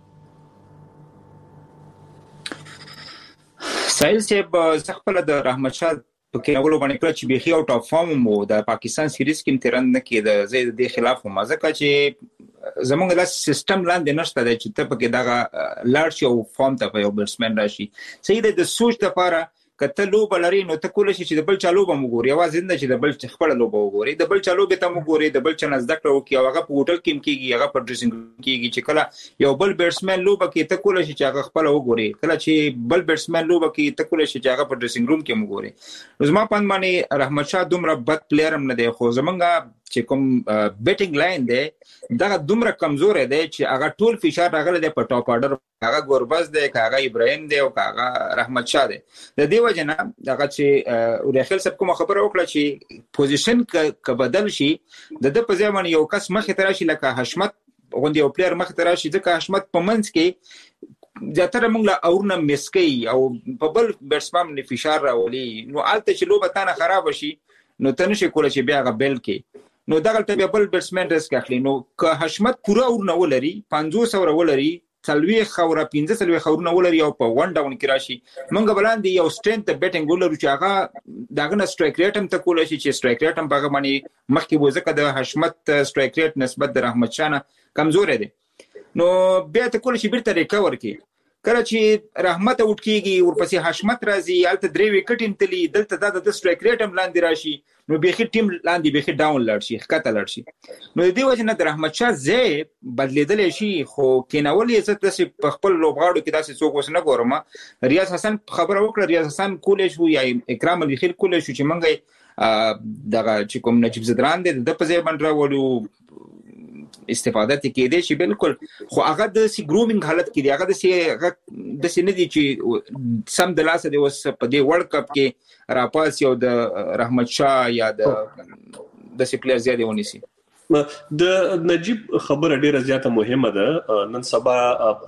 سایل چې څخه د رحمت شاه په کې اولو باندې کړ چې بيخي اوټ اف فارم مو د پاکستان سیریز کې ترند نه کېده زید د خلاف مازه چې زمونږ د سیستم لاندې نشته چې ته په کې دا لارج او فارم ته په یو بیټسمن راشي سید د سوچ لپاره کته لوب لري نو ته کول شي چې د بل چالو به وګوري اواز نه چې د بل خپل لوب وګوري د بل چالو به ته وګوري د بل چنه زده کړو کې هغه په هوټل کې کېږي هغه په ډریسینګ کېږي چې کله یو بل بیټسمن لوب کې ته کول شي چې هغه خپل وګوري کله چې بل بیټسمن لوب کې ته کول شي چې هغه په ډریسینګ روم کې وګوري زما پاند باندې رحمت شاه دومره بد پلیئر هم نه دی خو زمونږه چې کوم بیټینګ لاین دی دا دومره کمزور دی چې هغه ټول فشار راغلی دی په ټاپ آرډر هغه ګوربز دی هغه ابراهیم دی او هغه رحمت شاه دی د دې وجنه هغه چې ورخل سب کوم خبره وکړه چې پوزیشن ک بدل شي د د په ځای باندې یو کس مخ ته راشي لکه حشمت غوندي یو پلیر مخ ته راشي ځکه حشمت په منځ کې زیاتره موږ لا اورنه مسکی او په بل بیټسمن باندې فشار راولي نو الته چې لوبه تانه خراب شي نو تنه شي کولای چې بیا غبل کې نو دغه ته بیا بل بیټسمن ریسک اخلي نو که حشمت پورا اورنه ولري پنځوس اور ولري تلوي خوره پنځه تلوي خورونه ولري او په ون ډاون کې راشي مونږ بلاندې یو سټرنث بیټینګ ولرو چې هغه دغه نه سټرایک ریټ هم ته کولای شي چې سټرایک ریټ هم په باندې مخکې وځکه د حشمت سټرایک ریټ نسبت د رحمت شاه کمزور دی نو بیا ته کولای شي بیرته ریکور کی کله چې رحمت اوټ کیږي ورپسې حشمت راځي الته درې وکټ انتلی دلته د سټرایک ریټ هم لاندې راشي نو بيخي ټیم لاندې بيخي ډاون لړ شي ښکته لړ شي نو د دې وجه نه د رحمت شاه زه بدلیدل شي خو کینول یې څه په خپل لوبغاړو کې داسې څوک وسنه ګورم ریاض حسن خبره وکړه ریاض حسن کولې شو یا اکرام علي خیل کولې شو چې منګي دغه چې کوم نجیب زدران د په ځای باندې راوړو استفاده کې دي چې بالکل خو هغه د سی ګرومینګ حالت کې دی هغه د سی هغه د سی نه دي چې سم د لاسه دی وس په دې ورلد کپ کې راپاس یو د رحمت شاه یا د د سی پلیئر زیاده ونیسي د نجیب خبره ډیره زیاته مهمه ده نن سبا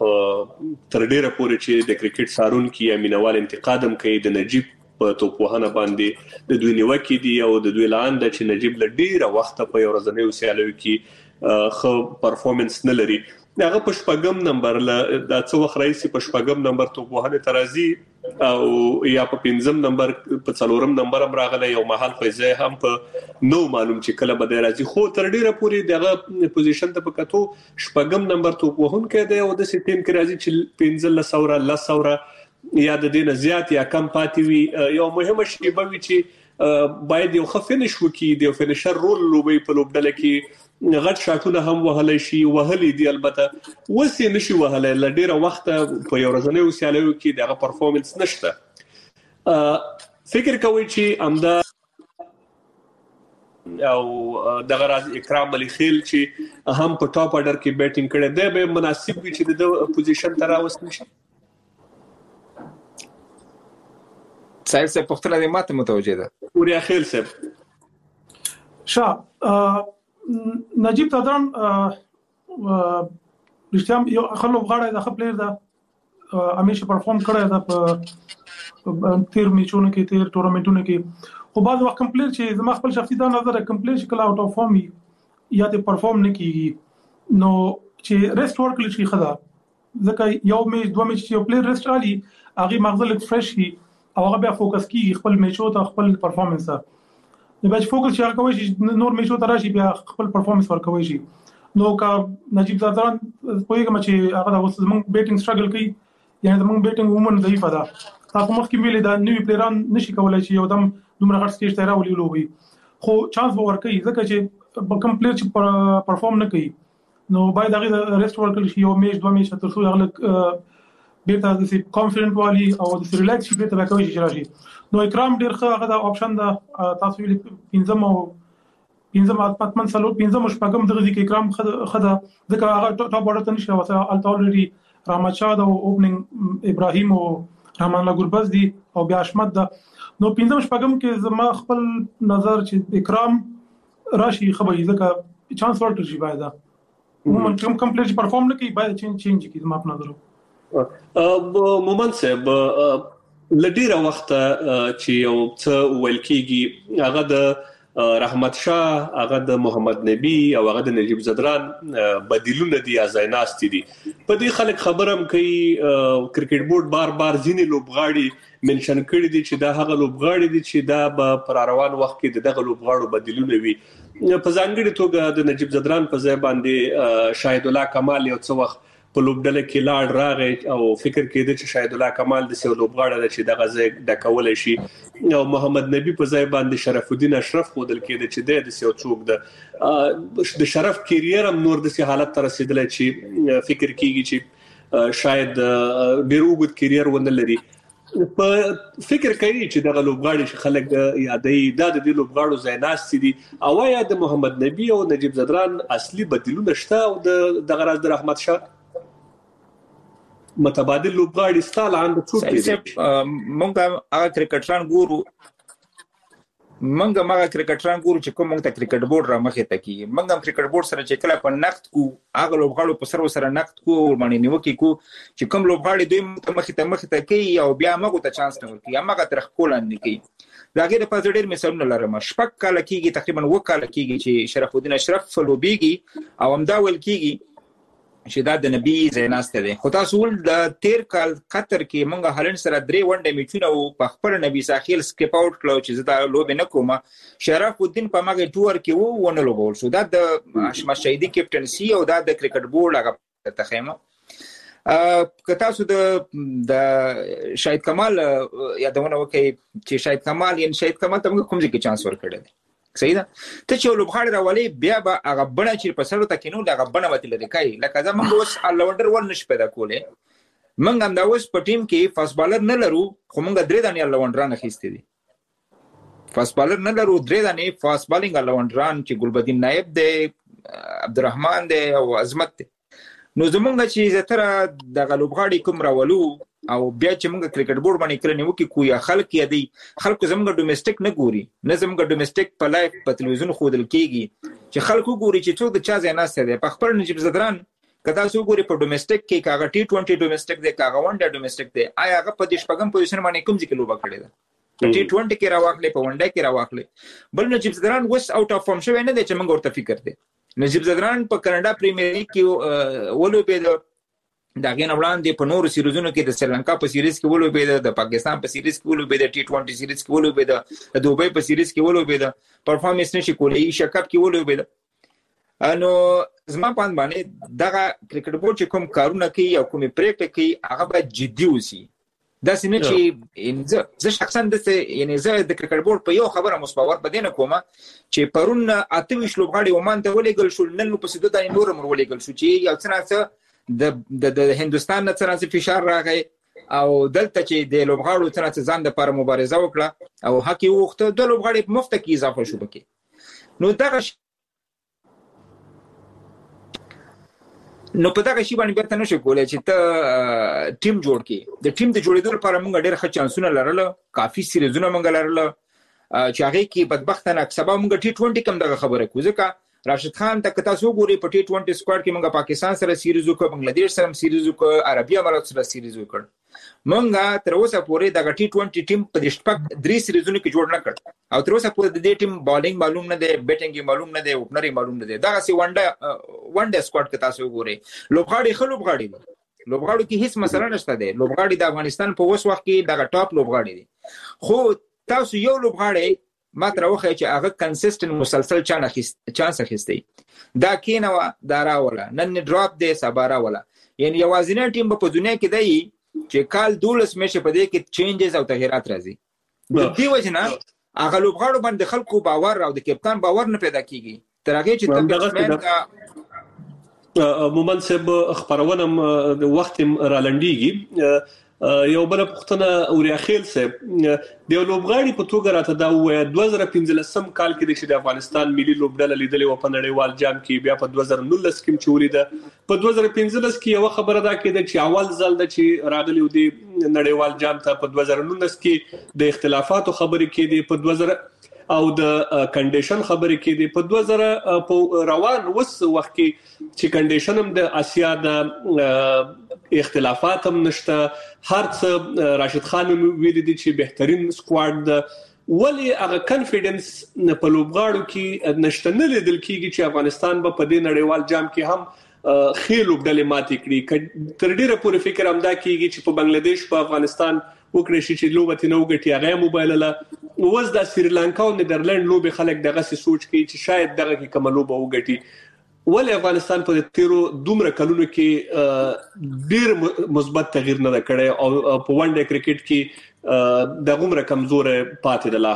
تر ډیره پورې چې د کرکټ سارون کې امینوال انتقادم کوي د نجیب په توپوهنه باندې د دوی نیوکې دي او د دوی لاند چې نجیب لډیره وخت په یو ورځنی وسیالوي کې خو پرفورمنس نه لري هغه په شپږم نمبر ل د څو وخت رئیس په شپږم نمبر توپوهنه ترازی او یا په پنځم نمبر په څلورم نمبر هم راغلی یو محل پیسې هم په نو معلوم چې کله به راځي خو تر ډیره پوری دغه پوزیشن ته پکاتو شپږم نمبر توپوهن کې دی او د سټیم کې راځي چې پنځل سوره ل سوره یا د دینه زیات یا کم پاتې وي یو مهمه شی به وي چې باید یو خفنش وکي د فینیشر رول لوبي په لوبډله کې غټ شاټونه هم وهلای شي وهلي دي البته وسې نشي وهلای لډیره وخت په یو ورځنی وسیالو کې دغه پرفورمنس نشته فکر کوي چې امدا او دغه راز اکرام علي خیل چې هم په ټاپ آرډر کې بیټینګ کړي دی به مناسب وي چې د پوزیشن تر اوسه نشي سایل څه پختنه د ماته متوجه ده وریا خیل صاحب شاه نجیب تدران رښتیا یو خلک غاړه د خپل پلیئر دا همیشه پرفورم کړی دا په تیر میچونو کې تیر ټورنمنټونو کې خو بعض وخت کمپلیټ چې زما خپل شخصي دا نظر کمپلیټ شکل اوټ اف فارم یا ته پرفورم نه کیږي نو چې ریسټ ورکړل شي خدا ځکه یو میچ دوه میچ یو پلیئر ریسټ علي هغه مغزل فرش شي او هغه بیا فوکس کیږي خپل میچو ته خپل پرفورمنس ته نو بچ فوکس چې هغه کوي چې نور میچو ته راشي بیا خپل پرفورمنس ورکوي شي نو کا نجیب زادران پوهیږم چې هغه د اوس زمونږ بیټینګ سټرګل کوي یعنی زمونږ بیټینګ وومن ضعیفه ده تاسو مخکې ویلي دا نوی پلیران نشي کولای چې یو دم دومره غټ سټیج ته راولي لوبي خو چانس به ورکوي ځکه چې کمپلیټ چې پرفورم نه کوي نو باید هغه ریسټ ورکړي شي یو میچ دوه میچ تر څو هغه بیرته د سی کانفیډنٹ والی او د ریلیکس شي بیرته راکوي چې راشي. نو اکرام ډیر ښه هغه د اپشن د تاسو ویل پنځم او پنځم اپارتمنټ سلو پنځم شپږم دغه ځکه اکرام خدا ځکه هغه ټاپ اورډر ته نشي واسه الټولري رحمت شاه د اوپننګ ابراهیم او رحمان الله ګربز دي او بیا احمد ده. نو پنځم شپږم کې زما خپل نظر چې اکرام راشي خبري ځکه چانس ورکړي شي باید عموما کوم کمپلیټ پرفارم نه کوي باید چینج چینج کی زما په نظر. ا مومنت صاحب لډیره وخت چې یو څه ویل کیږي هغه د رحمت شاه هغه د محمد نبی او هغه د نجیب زدران بدیلونه دي ازایناست دي په دې خلک خبرم کوي کرکټ بورډ بار بار ځینې لوبغاړي منشن کړی دي چې دا هغه لوبغاړي دي چې دا په روان وخت کې دغه لوبغاړو بدیلونه وي په ځانګړي توګه د نجیب زدران په ځای باندې شاهد الله کمال یو څه وخت په لوبډله کې لاړ راغی او فکر کېده چې شاهد الله کمال د سیو لوبغاړي چې دغه ځای د کول شي او محمد نبی په ځای باندې شرف الدین اشرف خودل کېده چې د سیو څوک د د شرف کیریر هم نور د سي حالت تر رسیدل چې فکر کیږي چې شاید ډیر وګت کیریر ونه لري. په فکر کوي چې دغه لوبغاړي چې خلک یادې د دې لوبغاړو زیناست دي او یا د محمد نبی او نجیب زدران اصلي بدیلونه شته او د دغه راز د رحمت شاه متبادل لوبغاړي ستاله عند څوک دي. مونږه هغه کرکټران ګورو مونږه هغه کرکټران ګورو چې کوم مونږ ته کرکټ بورډ را مخې ته کی مونږه کرکټ بورډ سره چې کله په نقد کو هغه لوبغاړو په سر سره نقد کو باندې نیوکي کو چې کوم لوبغاړي دوی مخې ته مخې ته کوي او بیا موږ ته چانس نه ورکوي هغه تر خپل نه کوي. دا غیر په ډېر مثالونه لرم شپږ کال کېږي تقریبا و کال کېږي چې شرف الدین اشرف فلوبيږي او همدا ول کېږي چې دا د نبی زیناسته ده. خو تاسو ول د تیر کال قطر کې مونږه هالند سره درې ونډه میچونه او په خپل نبی ساحل سکیپ اوټ کړو چې زدا لوب نه کومه شرف الدین په ماګه ټور کې وو ونه لوبول شو دا د اشمت شهیدی کیپټنسي او دا د کرکټ بورډ هغه تخیمه. ا تاسو د د شاهد کمال یادونه وکي چې شاهد کمال یعنی شاهد کمال ته کوم ځای کې چانس ورکړل صحیح ده ته چې لوبغاړي راولي بیا به هغه بڼه چې په سر ته کینو هغه بڼه وتل لري کوي لکه زموږ اوس الونډر ول نش پیدا کوله موږ هم دا اوس په ټیم کې فاست بالر نه لرو خو موږ درې دانې الونډران اخیستې دي فاست بالر نه لرو درې دانې فاست بالینګ الونډران چې ګلبدین نائب دی عبدالرحمن دی او عظمت دی. نو زمونږ چې زتره د لوبغاړي کوم راولو او بیا چې موږ کرکټ بورډ باندې کړنی وکي کوی خلک یادي خلکو زموږ ډومېسټک نه ګوري نه زموږ ډومېسټک په لایف په تلویزیون خودل کیږي چې خلکو ګوري چې څوک د چا زیناسته ده په خبر نجیب زدران کدا سو ګوري په ډومېسټک کې کاغه ټي ټوئنټي ډومېسټک ده کاغه ونډه ډومېسټک ده آیا هغه په دې شپږم پوزیشن باندې کوم ځکه لوبه کړی ده ټي ټوئنټي کې راوخلې په ونډه کې راوخلې بل نجیب زدران وس اوټ اف فارم شوی نه ده چې موږ ورته فکر دي نجیب زدران په کاناډا پریمیر لیګ کې ولو په دا غین وړاندې په نورو سیریزونو کې د سریلانکا په سیریز کې ولو به د پاکستان په سیریز کې ولو به د ټي ټوئنټي سیریز کې ولو به د دوبۍ په سیریز کې ولو به د پرفارمنس نشي کولای ایشیا کپ کې ولو به انو زما په باندې دا کرکټ بورډ چې کوم کارونه کوي او کوم پریکټ کوي هغه به جدي وسی دا سینه چې زه شخصا د یعنی زه د کرکټ بورډ په یو خبره مصباور بدینه کومه چې پرون اته ویش لوبغاړي ومان ته ولېګل شو نن په سیده د نور مر ولېګل شو چې یو څه د د هندستان نه څنګه فشار راغی او دلته چې د لوبغاړو څنګه ځان د لپاره مبارزه وکړه او حقي وخته د لوبغاړي په مفت کې اضافه شو بکی نو دا نو په دغه شی باندې بیرته نشو کولای چې ته ټیم جوړ کړي د ټیم د جوړېدو لپاره موږ ډېر ښه چانسونه لرل کافي سیریزونه موږ لرل چې هغه کې بدبختانه سبا موږ ټي ټوئنټي کم دغه خبره کوو ځکه راشد خان ته تاسو ګوري په ټي ټوئنټي سکواډ کې موږ پاکستان سره سیریز وکړو بنگلاديش سره سیریز وکړو عربي امارات سره سیریز وکړو موږ تر اوسه پورې د ټي ټوئنټي ټیم په دشپک درې سیریزونو کې جوړ نه کړ او تر اوسه پورې د دې ټیم بالینګ معلوم نه دی بیټینګ معلوم نه دی اوپنر معلوم نه دی دا سی ونډه ونډه سکواډ کې تاسو ګوري لوبغاړي خلوب غاړي لوبغاړو کې هیڅ مسله نشته دی لوبغاړي د افغانستان په وس وخت کې دغه ټاپ لوبغاړي دي خو تاسو یو لوبغاړي ما تر وخت چې هغه کنسیسټنت مسلسل چانس اخیستی دا کینوا دا راوله نن ډراپ دی سبا راوله یعنی یوازینی ټیم په دنیا کې دی چې کال دولس مېشه په دې کې چینجز او تغیرات راځي د دې وجنه هغه لوبغاړو باندې خلکو باور او د کپتان باور نه پیدا کیږي تر هغه چې مومن صاحب خبرونه د وخت را لنډيږي یو بل پختنه اوریا خیل صاحب د لوبغاړي په توګه راته دا وای دوه زره پنځلسم کال کې د افغانستان ملي لوبډله لیدلې و په نړیوال جام کې بیا په دوه زره نولس کې چوري ده په دوه زره پنځلس کې یو خبره ده کې چې اول ځل د چې راغلی و د نړیوال جام ته په دوه زره نولس کې د اختلافاتو خبرې کې دي په دوه زره او د کنډیشن خبرې کې دي په دوه زره په روان وس وخت کې چې کنډیشن هم د اسیا د اختلافات هم نشته هر څه راشد خان ویل دي چې بهترین سکواډ د ولی هغه کانفیډنس په لوبغاړو کې نشته نه لیدل کیږي چې افغانستان به په دې نړیوال جام کې هم خېلو بدلې ماتې کړي تر ډیره پورې فکر هم دا کیږي چې په بنگلاديش په افغانستان وکړي چې لوبته نو غټي هغه موبایل له وز د سریلانکا او نیدرلند لوبي خلک دغه سوچ کوي چې شاید دغه کې کوم لوبه وګټي ولې افغانستان په تیرو دومره کلونو کې ډیر مثبت تغییر نه کړی او په ون ډے کرکټ کې د عمر کمزور پاتې د لا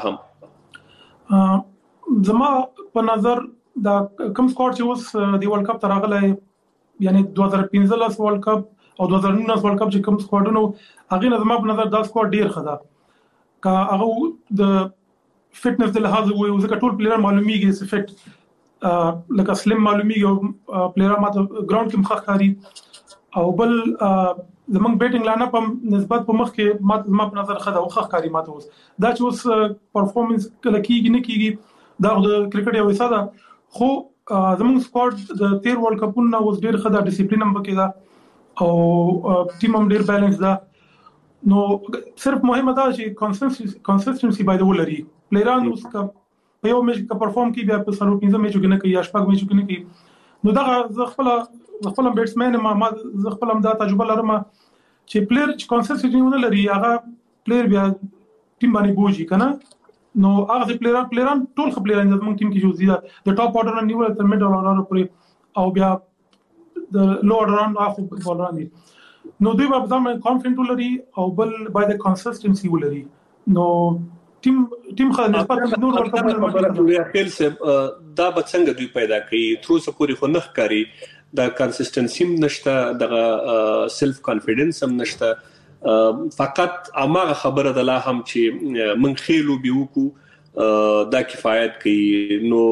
هم زما په نظر دا کوم سکواډ چې اوس دی ورلد کپ ترغله یعنی دوه زره پنځلس ورلد کپ او دوه زره نولس ورلد کپ چې کوم سکواډونو هغه زما په نظر دا سکواډ ډیر خدا کا هغه د فټنس د لحاظ وي ځکه ټول پلیئر معلومیږي چې فټ لکه سلیم معلومیږي او پلیئر ماته ګراوند کې مخ کاری او بل زمونږ بیټینګ لاین اپ نسبت په مخ کې ماته ما په نظر خدا او خخ کاری ماته اوس دا چې اوس پرفورمنس کله کیږي نه کیږي دا د کرکټ یو حصہ ده خو زمونږ سکواډ د تیر ورلد کپونو اوس ډیر خدا ډیسپلین هم پکې ده او ټیم هم ډیر بیلانس ده نو صرف مهمه ده چې کنسستنسي باید ولري پلیئران اوس کا په یو میچ کې پرفورم کوي بیا په سلو پنځه میچو کې نه کوي یا شپږ میچو کې نه کوي نو دا زه خپل خپل بیټسمن ما ما زه خپل هم دا تجربه لرم چې پلیئر چې کنسستنسي نه لري هغه پلیئر بیا ټیم باندې بوجي کنه نو هغه پلیئران پلیئران ټول خپلېران د موږ ټیم کې جوړ دي د ټاپ اورډر نه نیول تر میډل اورډر پورې او بیا د لو اورډر نه اخو بولران دي نو دوی په ځان کانفیډنټ ولري او بل باید کنسستنسي ولري نو ټیم ټیم خو نسبت نور ورته یا خپل سب دا به څنګه دوی پیدا کوي تر اوسه پورې خو نه ښکاری دا کنسستنسي نشته د سلف کانفیډنس هم نشته فقط امغه خبره ده لا هم چې من خېلو بيوکو دا کفایت کوي نو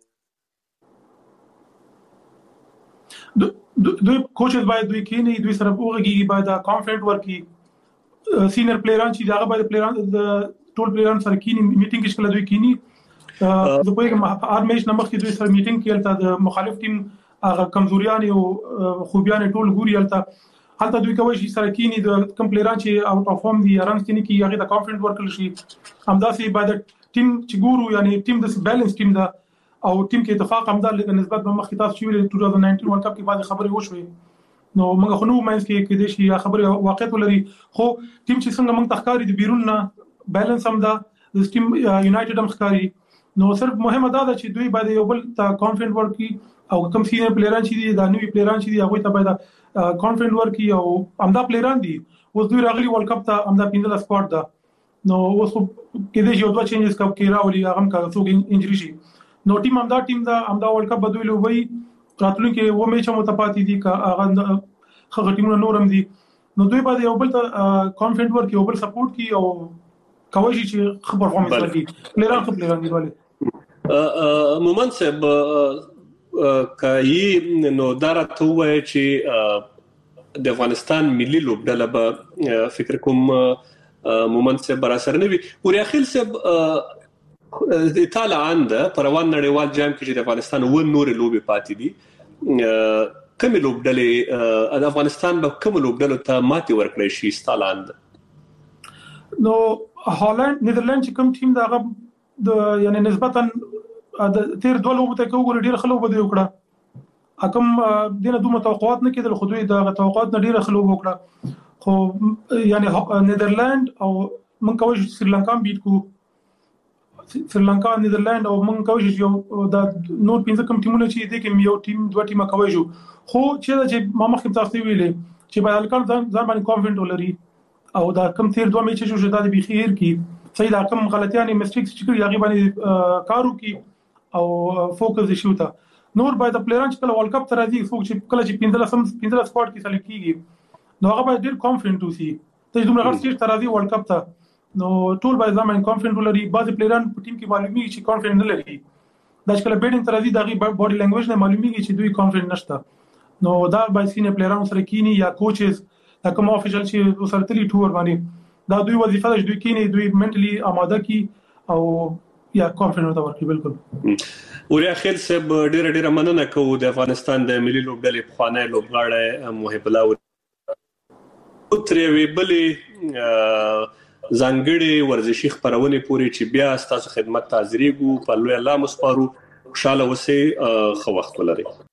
دوی کوچز باید دوی کینی دوی سره وګوري باید کانفیډنټ ورکی سینیئر پلیئران چې دا باید پلیئران ټول پلیئران سره کینی میټینګ کې شکل دوی کینی د پوهه هر میچ نمخ کې دوی سره میټینګ کېلته د مخالف ټیم هغه کمزوریان او خوبیان ټول ګوري هلته هلته دوی کوي چې سره کینی د کم پلیئران چې اوټ اف فارم دي رنګ کینی کې هغه د کانفیډنټ ورکل شي همداسې باید ټیم چې ګورو یعنی ټیم د بیلانس ټیم دا او ټیم کې اتفاق هم د نسبت په مخ کې تاسو چې ویل دوه هزار نولس ورلد کپ کې بعض خبرې وشوي نو موږ خو نو مینس کې کې د شي خبره واقعیت ولري خو ټیم چې څنګه موږ تخکاری د بیرون نه بیلانس هم دا د ټیم یونایټډ هم ښکاری نو صرف مهمه دا ده چې دوی باید یو بل ته کانفیډنټ ورکړي او کوم سینیئر پلیئران چې دي دا نوې پلیئران چې دي هغه ته باید کانفیډنټ ورکړي او همدا پلیئران دي اوس دوی راغلي ورلد کپ ته همدا پنځه سکواډ ده نو اوس کې د یو دوه چینجز کپ کې راولي هغه هم کله څوک انجری شي نو ټیم همدا ټیم دا همدا ورلد کپ بدوي لوي راتلونکي و میچ هم متپاتې دي کا هغه خغه ټیمونه نورم دي نو دوی باید یو بل ته کانفیډنټ ورکړي او بل سپورټ کوي او کوي چې خبر فهمي ورکړي پلیئران خپل پلیئران دی والے مومن صاحب کای نو دارته وای چې د افغانستان ملي لوبډله به فکر کوم مومن صاحب برا سره نه وي وریا خیل صاحب اطلاع عنده پروان نړیوال جام کې چې د افغانستان و نور لوبي پاتې دي کوم لوبډله د افغانستان به کوم لوبډله ته ماتي ورکړي شي اطلاع عنده نو هالند نیدرلند چې کوم ټیم دا د یعنی نسبتا د تیر دوه لوبو ته کوي ډیر خلک بده وکړه حکم دینه دوه توقعات نه کېدل خو دوی د توقعات نه ډیر خلک وکړه خو یعنی نیدرلند او من کوي چې سریلانکا بیت کو سریلانکا نیدرلند او من کوي چې د نور پنځه کوم ټیمونه چې دي کې یو ټیم دوه ټیمه کوي شو خو چې چې ما مخکې تاسو ویلې چې باید الکل ځان باندې کانفیډنټ ولري او دا کم تیر دوه میچ شو شته د بخیر کی صحیح دا کم غلطیاں میسټیکس چې کوي هغه باندې کارو کی او فوکس شي وتا نور باید پلیران چې کله ورلد کپ ته راځي څوک چې کله چې پنځه سم پنځه سکواډ کې سلیکټ کیږي نو هغه باید ډیر کانفیډنټ اوسي ته دومره غټ سټیج ته راځي ورلد کپ ته نو ټول باید ځان کانفیډنټ ولري بعض پلیران په ټیم کې معلومیږي چې کانفیډنټ نه لري دا چې کله بیټینګ ته راځي دغه باډي لینګویج نه معلومیږي چې دوی کانفیډنټ نشته نو دا باید سینه پلیران سره کینی یا کوچز دا کوم افیشل چې سره تلی ټور باندې دا دوی وظیفه ده چې دوی کینی دوی منټلی آماده کی او یا کانفیډنټ ورکړي بالکل وریا خیر صاحب ډیر ډیر مننه کوم د افغانستان د ملي لوبډلې خوانه لوبغاړی محب الله ترې وی بلې ځانګړي ورزشي خبرونه پوری چې بیا ستاسو خدمت ته حاضرېږو په لوی الله مسپارو خوشاله اوسئ خو وخت ولرئ